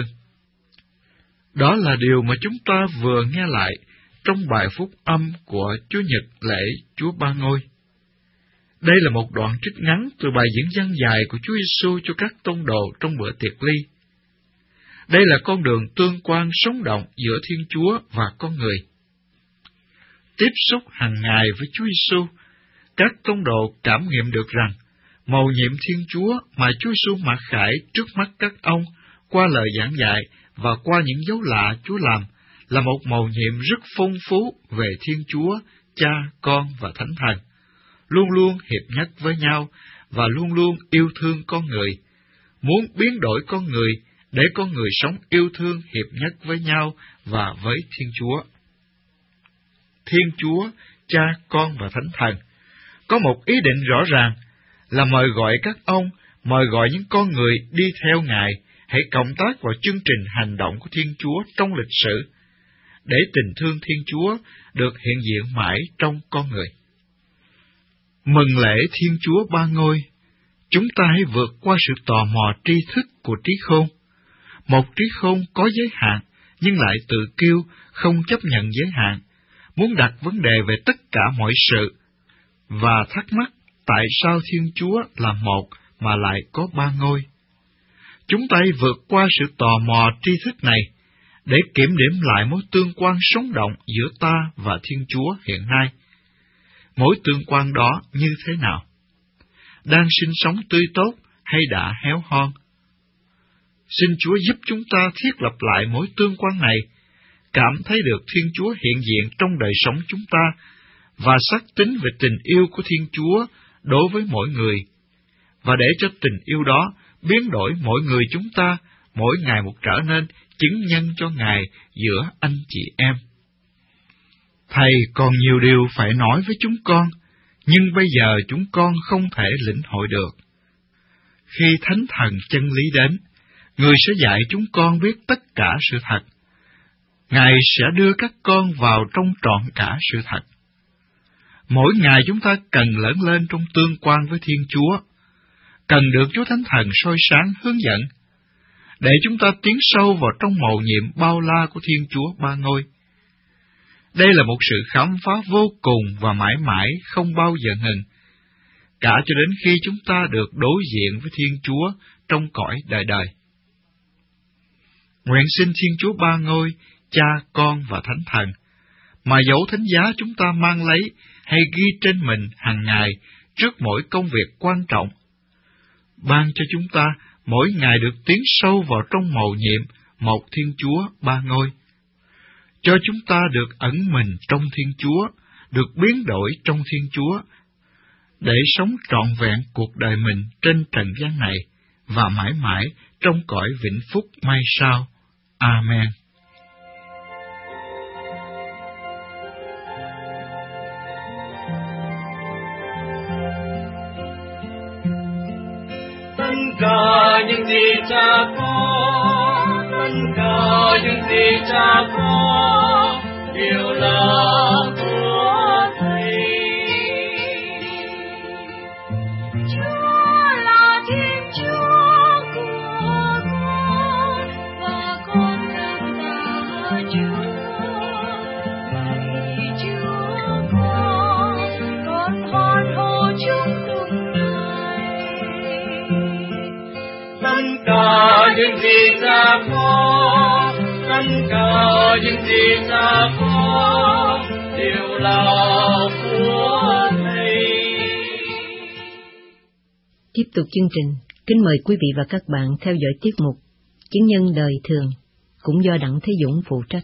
Đó là điều mà chúng ta vừa nghe lại trong bài phúc âm của Chúa Nhật lễ Chúa Ba Ngôi. Đây là một đoạn trích ngắn từ bài diễn văn dài của Chúa Giêsu cho các tông đồ trong bữa tiệc ly. Đây là con đường tương quan sống động giữa Thiên Chúa và con người. Tiếp xúc hàng ngày với Chúa Giêsu, các tông đồ cảm nghiệm được rằng mầu nhiệm Thiên Chúa mà Chúa Giêsu mặc khải trước mắt các ông qua lời giảng dạy và qua những dấu lạ Chúa làm là một mầu nhiệm rất phong phú về Thiên Chúa, Cha, Con và Thánh Thần, luôn luôn hiệp nhất với nhau và luôn luôn yêu thương con người, muốn biến đổi con người để con người sống yêu thương hiệp nhất với nhau và với Thiên Chúa. Thiên Chúa, Cha, Con và Thánh Thần có một ý định rõ ràng là mời gọi các ông, mời gọi những con người đi theo Ngài, hãy cộng tác vào chương trình hành động của Thiên Chúa trong lịch sử, để tình thương Thiên Chúa được hiện diện mãi trong con người. Mừng lễ Thiên Chúa Ba Ngôi, chúng ta hãy vượt qua sự tò mò tri thức của trí khôn. Một trí khôn có giới hạn, nhưng lại tự kiêu, không chấp nhận giới hạn, muốn đặt vấn đề về tất cả mọi sự, và thắc mắc tại sao Thiên Chúa là một mà lại có ba ngôi. Chúng ta hãy vượt qua sự tò mò tri thức này, để kiểm điểm lại mối tương quan sống động giữa ta và Thiên Chúa hiện nay. Mối tương quan đó như thế nào? Đang sinh sống tươi tốt hay đã héo hon? Xin Chúa giúp chúng ta thiết lập lại mối tương quan này, cảm thấy được Thiên Chúa hiện diện trong đời sống chúng ta, và xác tín về tình yêu của Thiên Chúa đối với mỗi người, và để cho tình yêu đó biến đổi mỗi người chúng ta, mỗi ngày một trở nên chứng nhân cho Ngài giữa anh chị em. Thầy còn nhiều điều phải nói với chúng con, nhưng bây giờ chúng con không thể lĩnh hội được. Khi Thánh Thần chân lý đến, Người sẽ dạy chúng con biết tất cả sự thật. Ngài sẽ đưa các con vào trong trọn cả sự thật. Mỗi ngày chúng ta cần lớn lên trong tương quan với Thiên Chúa, cần được Chúa Thánh Thần soi sáng hướng dẫn, để chúng ta tiến sâu vào trong mầu nhiệm bao la của Thiên Chúa Ba Ngôi. Đây là một sự khám phá vô cùng và mãi mãi không bao giờ ngừng, cả cho đến khi chúng ta được đối diện với Thiên Chúa trong cõi đời đời. Nguyện xin Thiên Chúa Ba Ngôi, Cha, Con và Thánh Thần, mà dấu thánh giá chúng ta mang lấy hay ghi trên mình hàng ngày trước mỗi công việc quan trọng, ban cho chúng ta mỗi ngày được tiến sâu vào trong mầu nhiệm một Thiên Chúa Ba Ngôi, cho chúng ta được ẩn mình trong Thiên Chúa, được biến đổi trong Thiên Chúa, để sống trọn vẹn cuộc đời mình trên trần gian này và mãi mãi trong cõi vĩnh phúc mai sau. Amen. Tất cả những gì Cha có, tất cả những gì Cha có, đều là của Thầy. Chúa là Thiên Chúa của con, và con cảm tạ Chúa. Lạy Chúa con hoan hô chúc mừng Ngài. Tất cả những gì Cha có, tất cả những gì Cha có, đều là của Thầy. Tiếp tục chương trình, kính mời quý vị và các bạn theo dõi tiết mục Chứng nhân đời thường, cũng do Đặng Thế Dũng phụ trách.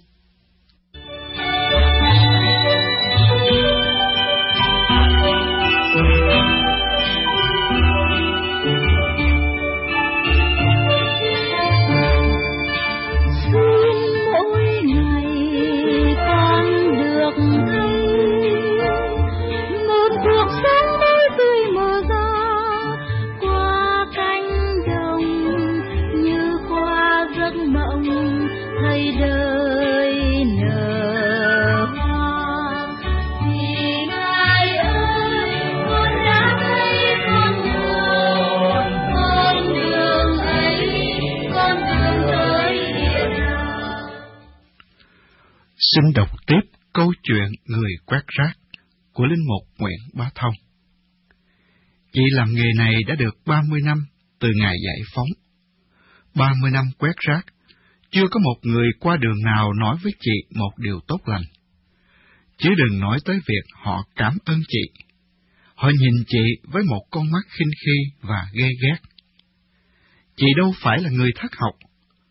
Mỗi ngày con được thấy một cuộc sống mới tươi mở ra qua cánh đồng, như qua giấc mộng thấy đời nở hoa. Vì Ngài ơi, con đã thấy con đường ấy, con đường tới địa đạo. Xin đọc tiếp câu chuyện người quét rác của Linh mục Nguyễn Bá Thông. Chị làm nghề này đã được 30 năm từ ngày giải phóng. 30 năm quét rác, chưa có một người qua đường nào nói với chị một điều tốt lành. Chứ đừng nói tới việc họ cảm ơn chị. Họ nhìn chị với một con mắt khinh khi và ghê ghét. Chị đâu phải là người thất học,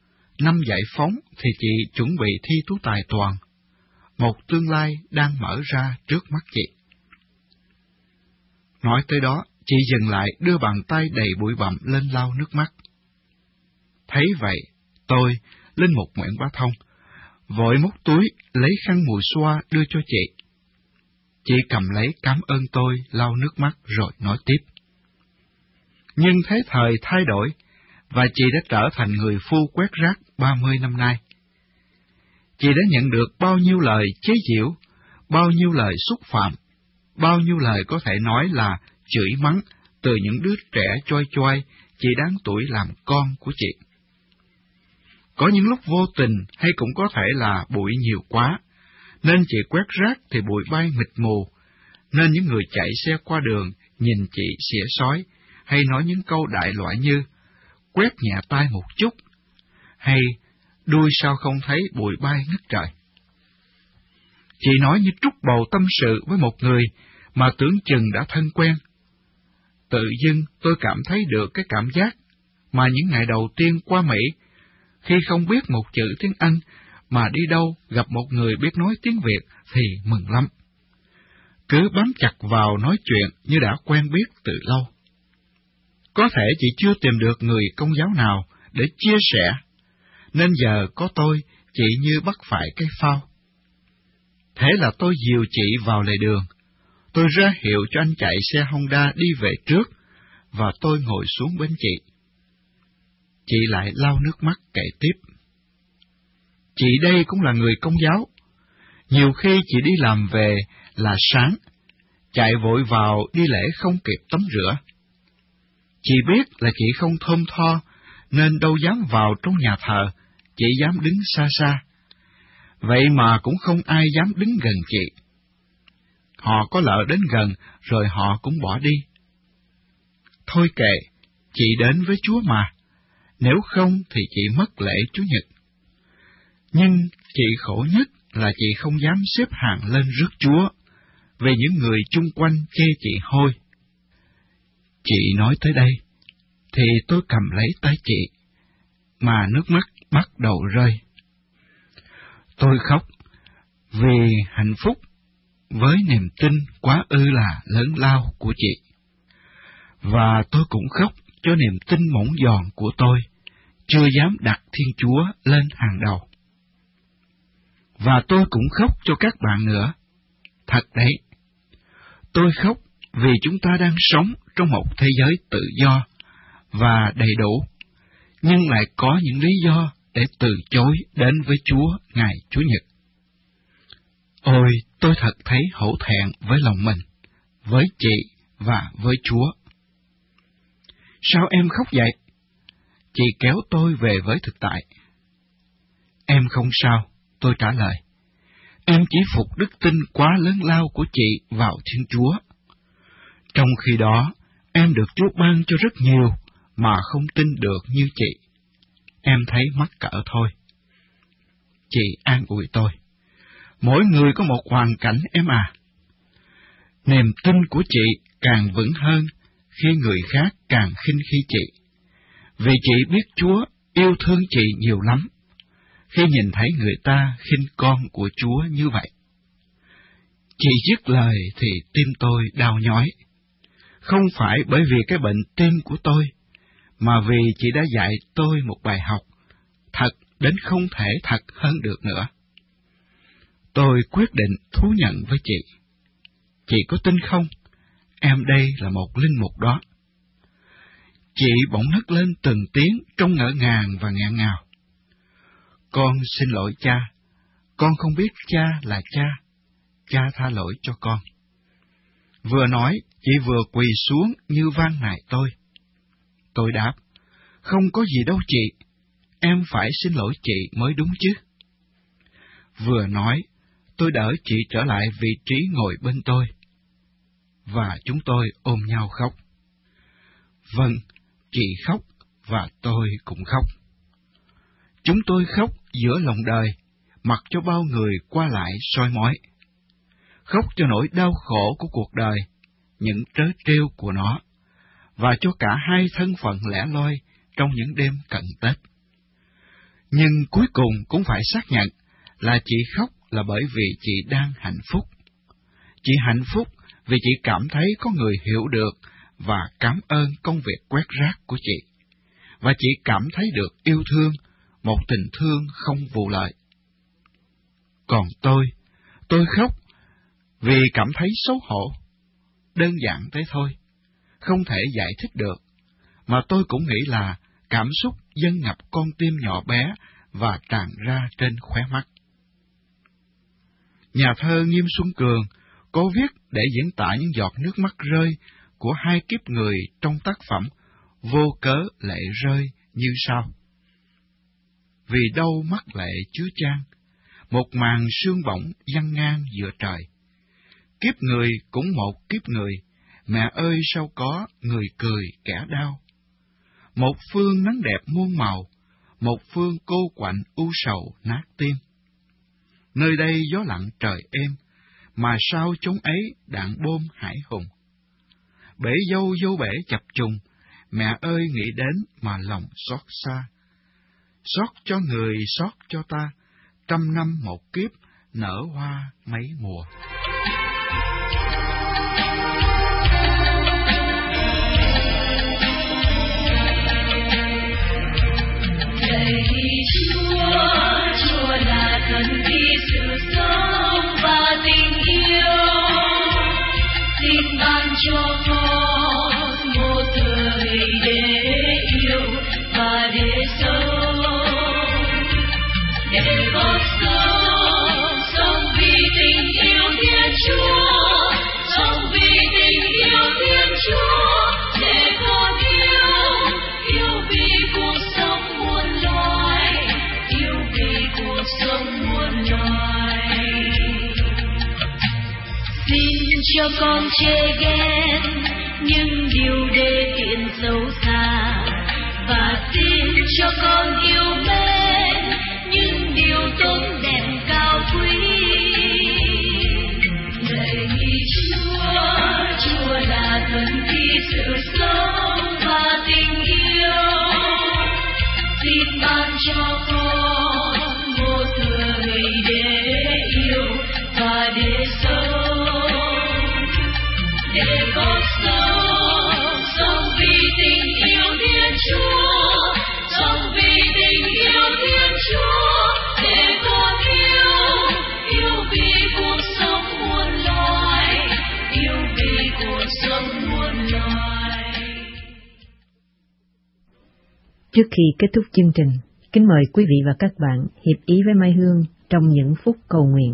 năm giải phóng thì chị chuẩn bị thi tú tài toàn. Một tương lai đang mở ra trước mắt chị. Nói tới đó, chị dừng lại đưa bàn tay đầy bụi bặm lên lau nước mắt. Thấy vậy, tôi, Linh Mục Nguyễn Bá Thông, vội móc túi lấy khăn mùi xoa đưa cho chị. Chị cầm lấy cảm ơn tôi, lau nước mắt rồi nói tiếp. Nhưng thế thời thay đổi, và chị đã trở thành người phu quét rác 30 năm nay. Chị đã nhận được bao nhiêu lời chế giễu, bao nhiêu lời xúc phạm, bao nhiêu lời có thể nói là chửi mắng từ những đứa trẻ choi choi chỉ đáng tuổi làm con của chị. Có những lúc vô tình hay cũng có thể là bụi nhiều quá, nên chị quét rác thì bụi bay mịt mù, nên những người chạy xe qua đường nhìn chị xỉa xói, hay nói những câu đại loại như quét nhẹ tay một chút, hay đuôi sao không thấy bụi bay ngất trời. Chị nói như trút bầu tâm sự với một người mà tưởng chừng đã thân quen. Tự dưng tôi cảm thấy được cái cảm giác mà những ngày đầu tiên qua Mỹ, khi không biết một chữ tiếng Anh mà đi đâu gặp một người biết nói tiếng Việt thì mừng lắm. Cứ bám chặt vào nói chuyện như đã quen biết từ lâu. Có thể chị chưa tìm được người Công giáo nào để chia sẻ, nên giờ có tôi, chị như bắt phải cái phao. Thế là tôi dìu chị vào lề đường. Tôi ra hiệu cho anh chạy xe Honda đi về trước, và tôi ngồi xuống bên chị. Chị lại lau nước mắt kể tiếp. Chị đây cũng là người Công giáo. Nhiều khi chị đi làm về là sáng, chạy vội vào đi lễ không kịp tắm rửa. Chị biết là chị không thơm tho, nên đâu dám vào trong nhà thờ, chỉ dám đứng xa xa. Vậy mà cũng không ai dám đứng gần chị. Họ có lỡ đến gần, rồi họ cũng bỏ đi. Thôi kệ, chị đến với Chúa mà, nếu không thì chị mất lễ Chủ nhật. Nhưng chị khổ nhất là chị không dám xếp hàng lên rước Chúa, vì những người chung quanh chê chị hôi. Chị nói tới đây, thì tôi cầm lấy tay chị, mà nước mắt bắt đầu rơi. Tôi khóc, vì hạnh phúc với niềm tin quá ư là lớn lao của chị. Và tôi cũng khóc cho niềm tin mỏng giòn của tôi, chưa dám đặt Thiên Chúa lên hàng đầu. Và tôi cũng khóc cho các bạn nữa. Thật đấy, tôi khóc vì chúng ta đang sống trong một thế giới tự do và đầy đủ, nhưng lại có những lý do để từ chối đến với Chúa ngày Chủ nhật. Ôi, tôi thật thấy hổ thẹn với lòng mình, với chị và với Chúa. Sao em khóc vậy? Chị kéo tôi về với thực tại. Em không sao, tôi trả lời. Em chỉ phục đức tin quá lớn lao của chị vào Thiên Chúa. Trong khi đó, em được Chúa ban cho rất nhiều mà không tin được như chị. Em thấy mắc cỡ thôi. Chị an ủi tôi. Mỗi người có một hoàn cảnh em à. Niềm tin của chị càng vững hơn khi người khác càng khinh khi chị. Vì chị biết Chúa yêu thương chị nhiều lắm, khi nhìn thấy người ta khinh con của Chúa như vậy. Chị dứt lời thì tim tôi đau nhói. Không phải bởi vì cái bệnh tim của tôi, mà vì chị đã dạy tôi một bài học, thật đến không thể thật hơn được nữa. Tôi quyết định thú nhận với chị. Chị có tin không? Em đây là một linh mục đó. Chị bỗng nấc lên từng tiếng trong ngỡ ngàng và nghẹn ngào. Con xin lỗi cha, con không biết cha là cha, cha tha lỗi cho con. Vừa nói, chị vừa quỳ xuống như van nài tôi. Tôi đáp, không có gì đâu chị, em phải xin lỗi chị mới đúng chứ. Vừa nói, tôi đỡ chị trở lại vị trí ngồi bên tôi, và chúng tôi ôm nhau khóc. Vâng, chị khóc và tôi cũng khóc. Chúng tôi khóc giữa lòng đời, mặc cho bao người qua lại soi mói. Khóc cho nỗi đau khổ của cuộc đời, những trớ trêu của nó, và cho cả hai thân phận lẻ loi trong những đêm cận Tết. Nhưng cuối cùng cũng phải xác nhận là chị khóc là bởi vì chị đang hạnh phúc. Chị hạnh phúc vì chị cảm thấy có người hiểu được và cảm ơn công việc quét rác của chị. Và chị cảm thấy được yêu thương, một tình thương không vụ lợi. Còn tôi khóc vì cảm thấy xấu hổ. Đơn giản thế thôi, không thể giải thích được, mà tôi cũng nghĩ là cảm xúc dâng ngập con tim nhỏ bé và tràn ra trên khóe mắt. Nhà thơ Nghiêm Xuân Cường cố viết để diễn tả những giọt nước mắt rơi của hai kiếp người trong tác phẩm Vô cớ lệ rơi như sau. Vì đâu mắt lệ chứa chan, một màn sương bỗng văng ngang giữa trời. Kiếp người cũng một kiếp người, mẹ ơi sao có người cười kẻ đau. Một phương nắng đẹp muôn màu, một phương cô quạnh u sầu nát tim. Nơi đây gió lặng trời êm, mà sao chốn ấy đạn bom hải hùng. Bể dâu vô bể chập trùng, mẹ ơi nghĩ đến mà lòng xót xa. Xót cho người, xót cho ta, 100 năm một kiếp, nở hoa mấy mùa. Lạy Chúa là thần đi sự sống và tình yêu, xin ban cho con một thời để yêu và để sống, để con sống vì tình yêu Thiên Chúa, sống vì tình yêu Thiên Chúa, để con yêu vì cuộc sống muôn loài, yêu vì cuộc sống muôn loài. Xin cho con chê ghét những điều đê tiện xấu xa, và xin cho con yêu mến những điều tốt đẹp cao quý. Lạy Chúa là thần thi sự sống và tình yêu, xin ban cho con một thời để yêu và để sống, để con sống vì tình yêu Thiên Chúa, sống vì tình yêu Thiên Chúa, để con yêu vì cuộc sống muôn loài, yêu vì cuộc sống muôn loài. Trước khi kết thúc chương trình, kính mời quý vị và các bạn hiệp ý với Mai Hương trong những phút cầu nguyện.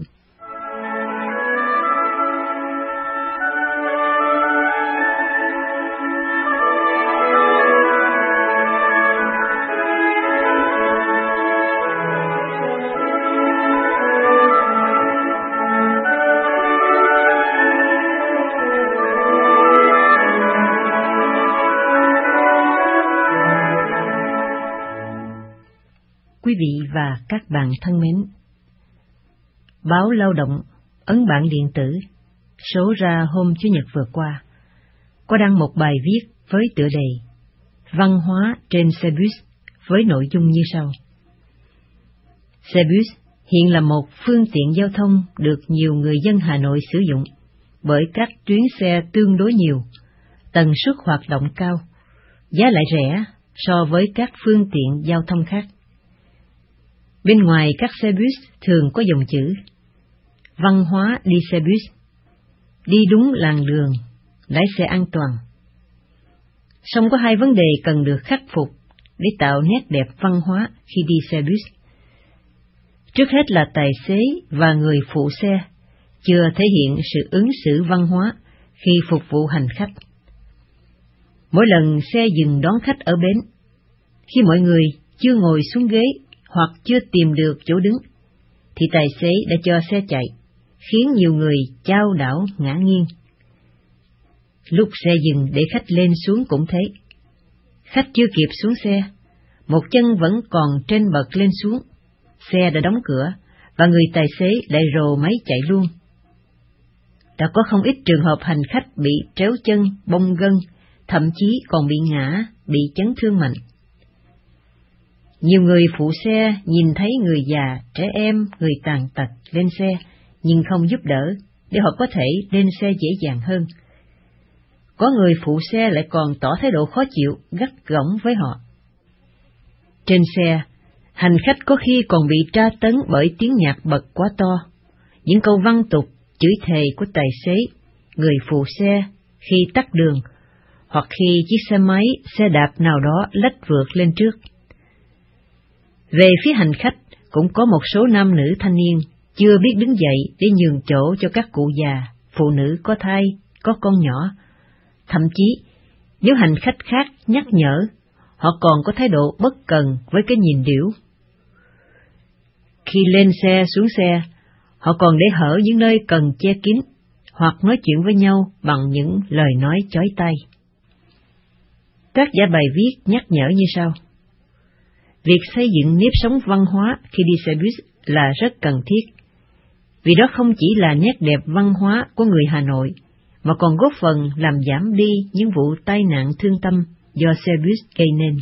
Quý vị và các bạn thân mến, báo Lao động ấn bản điện tử số ra hôm Chủ nhật vừa qua có đăng một bài viết với tựa đề Văn hóa trên xe buýt với nội dung như sau. Xe buýt hiện là một phương tiện giao thông được nhiều người dân Hà Nội sử dụng bởi các tuyến xe tương đối nhiều, tần suất hoạt động cao, giá lại rẻ so với các phương tiện giao thông khác. Bên ngoài các xe buýt thường có dòng chữ văn hóa đi xe buýt, đi đúng làn đường, lái xe an toàn. Song có hai vấn đề cần được khắc phục để tạo nét đẹp văn hóa khi đi xe buýt. Trước hết là tài xế và người phụ xe chưa thể hiện sự ứng xử văn hóa khi phục vụ hành khách. Mỗi lần xe dừng đón khách ở bến, khi mọi người chưa ngồi xuống ghế hoặc chưa tìm được chỗ đứng, thì tài xế đã cho xe chạy, khiến nhiều người chao đảo ngã nghiêng. Lúc xe dừng để khách lên xuống cũng thế. Khách chưa kịp xuống xe, một chân vẫn còn trên bậc lên xuống, xe đã đóng cửa, và người tài xế lại rồ máy chạy luôn. Đã có không ít trường hợp hành khách bị tréo chân, bong gân, thậm chí còn bị ngã, bị chấn thương mạnh. Nhiều người phụ xe nhìn thấy người già, trẻ em, người tàn tật lên xe, nhưng không giúp đỡ, để họ có thể lên xe dễ dàng hơn. Có người phụ xe lại còn tỏ thái độ khó chịu, gắt gỏng với họ. Trên xe, hành khách có khi còn bị tra tấn bởi tiếng nhạc bật quá to, những câu văn tục, chửi thề của tài xế, người phụ xe khi tắt đường, hoặc khi chiếc xe máy, xe đạp nào đó lách vượt lên trước. Về phía hành khách, cũng có một số nam nữ thanh niên chưa biết đứng dậy để nhường chỗ cho các cụ già, phụ nữ có thai, có con nhỏ. Thậm chí, nếu hành khách khác nhắc nhở, họ còn có thái độ bất cần với cái nhìn điểu. Khi lên xe xuống xe, họ còn để hở những nơi cần che kín, hoặc nói chuyện với nhau bằng những lời nói chói tai. Tác giả bài viết nhắc nhở như sau. Việc xây dựng nếp sống văn hóa khi đi xe buýt là rất cần thiết, vì đó không chỉ là nét đẹp văn hóa của người Hà Nội, mà còn góp phần làm giảm đi những vụ tai nạn thương tâm do xe buýt gây nên.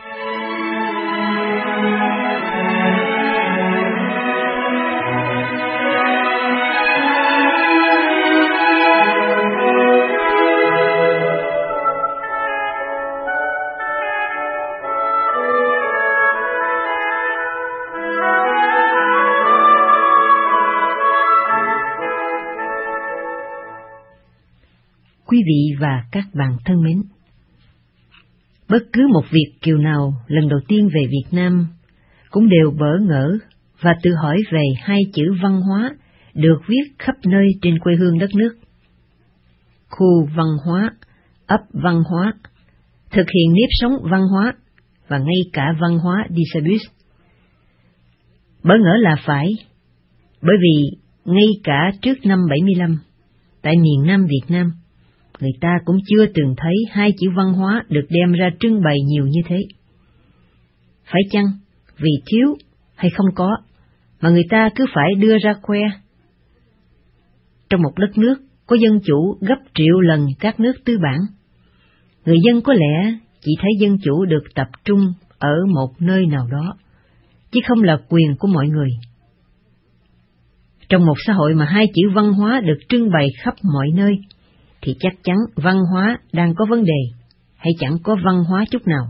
Quý vị và các bạn thân mến, bất cứ một Việt kiều nào lần đầu tiên về Việt Nam cũng đều bỡ ngỡ và tự hỏi về hai chữ văn hóa được viết khắp nơi trên quê hương đất nước. Khu văn hóa, ấp văn hóa, thực hiện nếp sống văn hóa và ngay cả văn hóa đi xe buýt. Bỡ ngỡ là phải, bởi vì ngay cả trước năm 75, tại miền Nam Việt Nam, người ta cũng chưa từng thấy hai chữ văn hóa được đem ra trưng bày nhiều như thế. Phải chăng vì thiếu hay không có, mà người ta cứ phải đưa ra khoe? Trong một đất nước có dân chủ gấp triệu lần các nước tư bản, người dân có lẽ chỉ thấy dân chủ được tập trung ở một nơi nào đó, chứ không là quyền của mọi người. Trong một xã hội mà hai chữ văn hóa được trưng bày khắp mọi nơi, thì chắc chắn văn hóa đang có vấn đề, hay chẳng có văn hóa chút nào.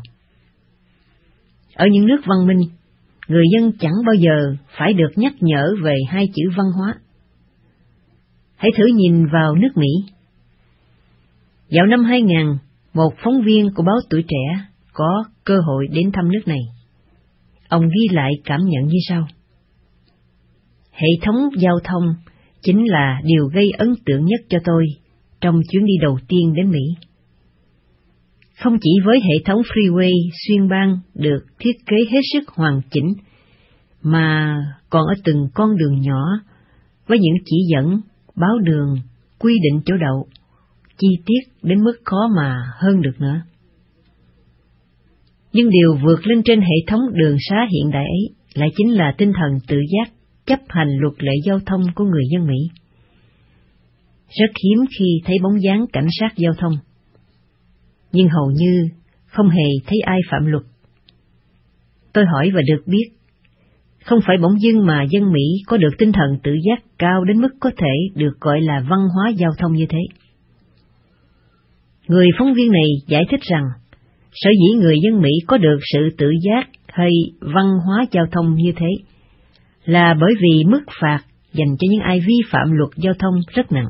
Ở những nước văn minh, người dân chẳng bao giờ phải được nhắc nhở về hai chữ văn hóa. Hãy thử nhìn vào nước Mỹ. Vào năm 2000, một phóng viên của báo Tuổi Trẻ có cơ hội đến thăm nước này. Ông ghi lại cảm nhận như sau. Hệ thống giao thông chính là điều gây ấn tượng nhất cho tôi trong chuyến đi đầu tiên đến Mỹ. Không chỉ với hệ thống freeway xuyên bang được thiết kế hết sức hoàn chỉnh, mà còn ở từng con đường nhỏ với những chỉ dẫn, báo đường, quy định chỗ đậu, chi tiết đến mức khó mà hơn được nữa. Nhưng điều vượt lên trên hệ thống đường xá hiện đại ấy lại chính là tinh thần tự giác chấp hành luật lệ giao thông của người dân Mỹ. Rất hiếm khi thấy bóng dáng cảnh sát giao thông, nhưng hầu như không hề thấy ai phạm luật. Tôi hỏi và được biết, không phải bỗng dưng mà dân Mỹ có được tinh thần tự giác cao đến mức có thể được gọi là văn hóa giao thông như thế. Người phóng viên này giải thích rằng, sở dĩ người dân Mỹ có được sự tự giác hay văn hóa giao thông như thế, là bởi vì mức phạt dành cho những ai vi phạm luật giao thông rất nặng.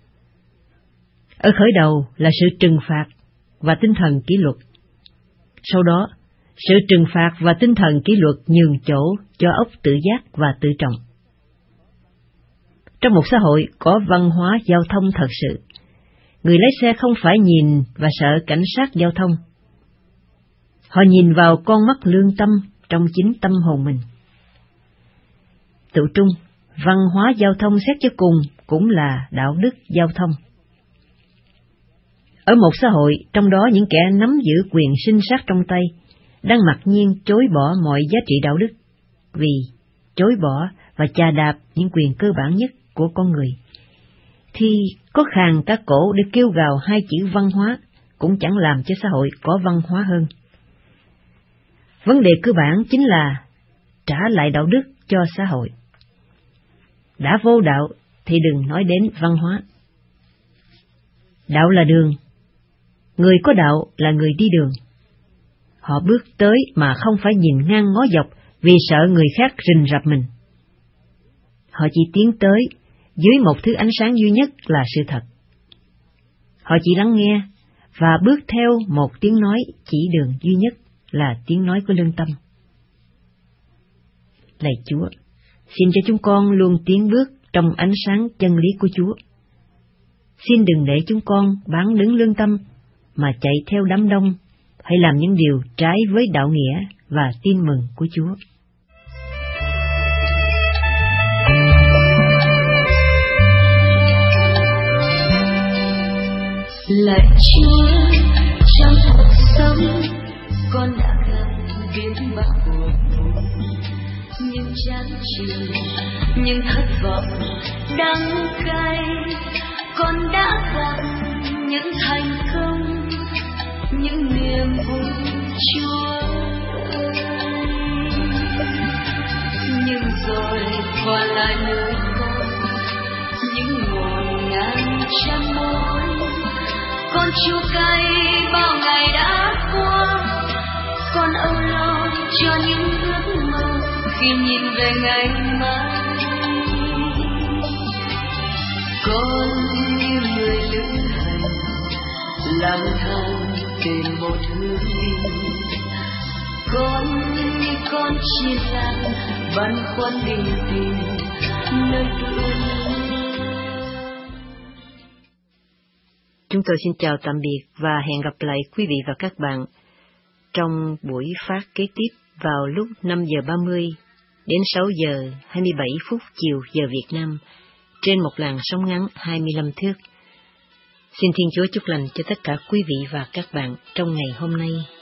Ở khởi đầu là sự trừng phạt và tinh thần kỷ luật. Sau đó, sự trừng phạt và tinh thần kỷ luật nhường chỗ cho óc tự giác và tự trọng. Trong một xã hội có văn hóa giao thông thật sự, người lái xe không phải nhìn và sợ cảnh sát giao thông. Họ nhìn vào con mắt lương tâm trong chính tâm hồn mình. Tự trung, văn hóa giao thông xét cho cùng cũng là đạo đức giao thông. Ở một xã hội, trong đó những kẻ nắm giữ quyền sinh sát trong tay, đang mặc nhiên chối bỏ mọi giá trị đạo đức, vì chối bỏ và chà đạp những quyền cơ bản nhất của con người, thì có khàn cả cổ để kêu gào hai chữ văn hóa cũng chẳng làm cho xã hội có văn hóa hơn. Vấn đề cơ bản chính là trả lại đạo đức cho xã hội. Đã vô đạo thì đừng nói đến văn hóa. Đạo là đường, người có đạo là người đi đường. Họ bước tới mà không phải nhìn ngang ngó dọc vì sợ người khác rình rập mình. Họ chỉ tiến tới dưới một thứ ánh sáng duy nhất là sự thật. Họ chỉ lắng nghe và bước theo một tiếng nói chỉ đường duy nhất là tiếng nói của lương tâm. Lạy Chúa, xin cho chúng con luôn tiến bước trong ánh sáng chân lý của Chúa. Xin đừng để chúng con bán đứng lương tâm mà chạy theo đám đông hay làm những điều trái với đạo nghĩa và tin mừng của Chúa. Lạy Chúa, trong cuộc sống con đã gặp biết bao buồn, những chán chường, những thất vọng đắng cay. Con đã gặp những thành công, những niềm vui Chúa ơi. Nhưng rồi còn lại nơi con những ngổn ngang trăm mối. Con chua cay bao ngày đã qua, con âu lo cho những ước mơ khi nhìn về ngày mai. Con như người lữ hành lang thang tìm một hướng đi, con như con chim lang băn khoăn đi tìm nơi tựa. Chúng tôi xin chào tạm biệt và hẹn gặp lại quý vị và các bạn trong buổi phát kế tiếp vào lúc 5 giờ 30 đến 6 giờ 27 phút chiều giờ Việt Nam trên một làn sóng ngắn 25 thước. Xin Thiên Chúa chúc lành cho tất cả quý vị và các bạn trong ngày hôm nay.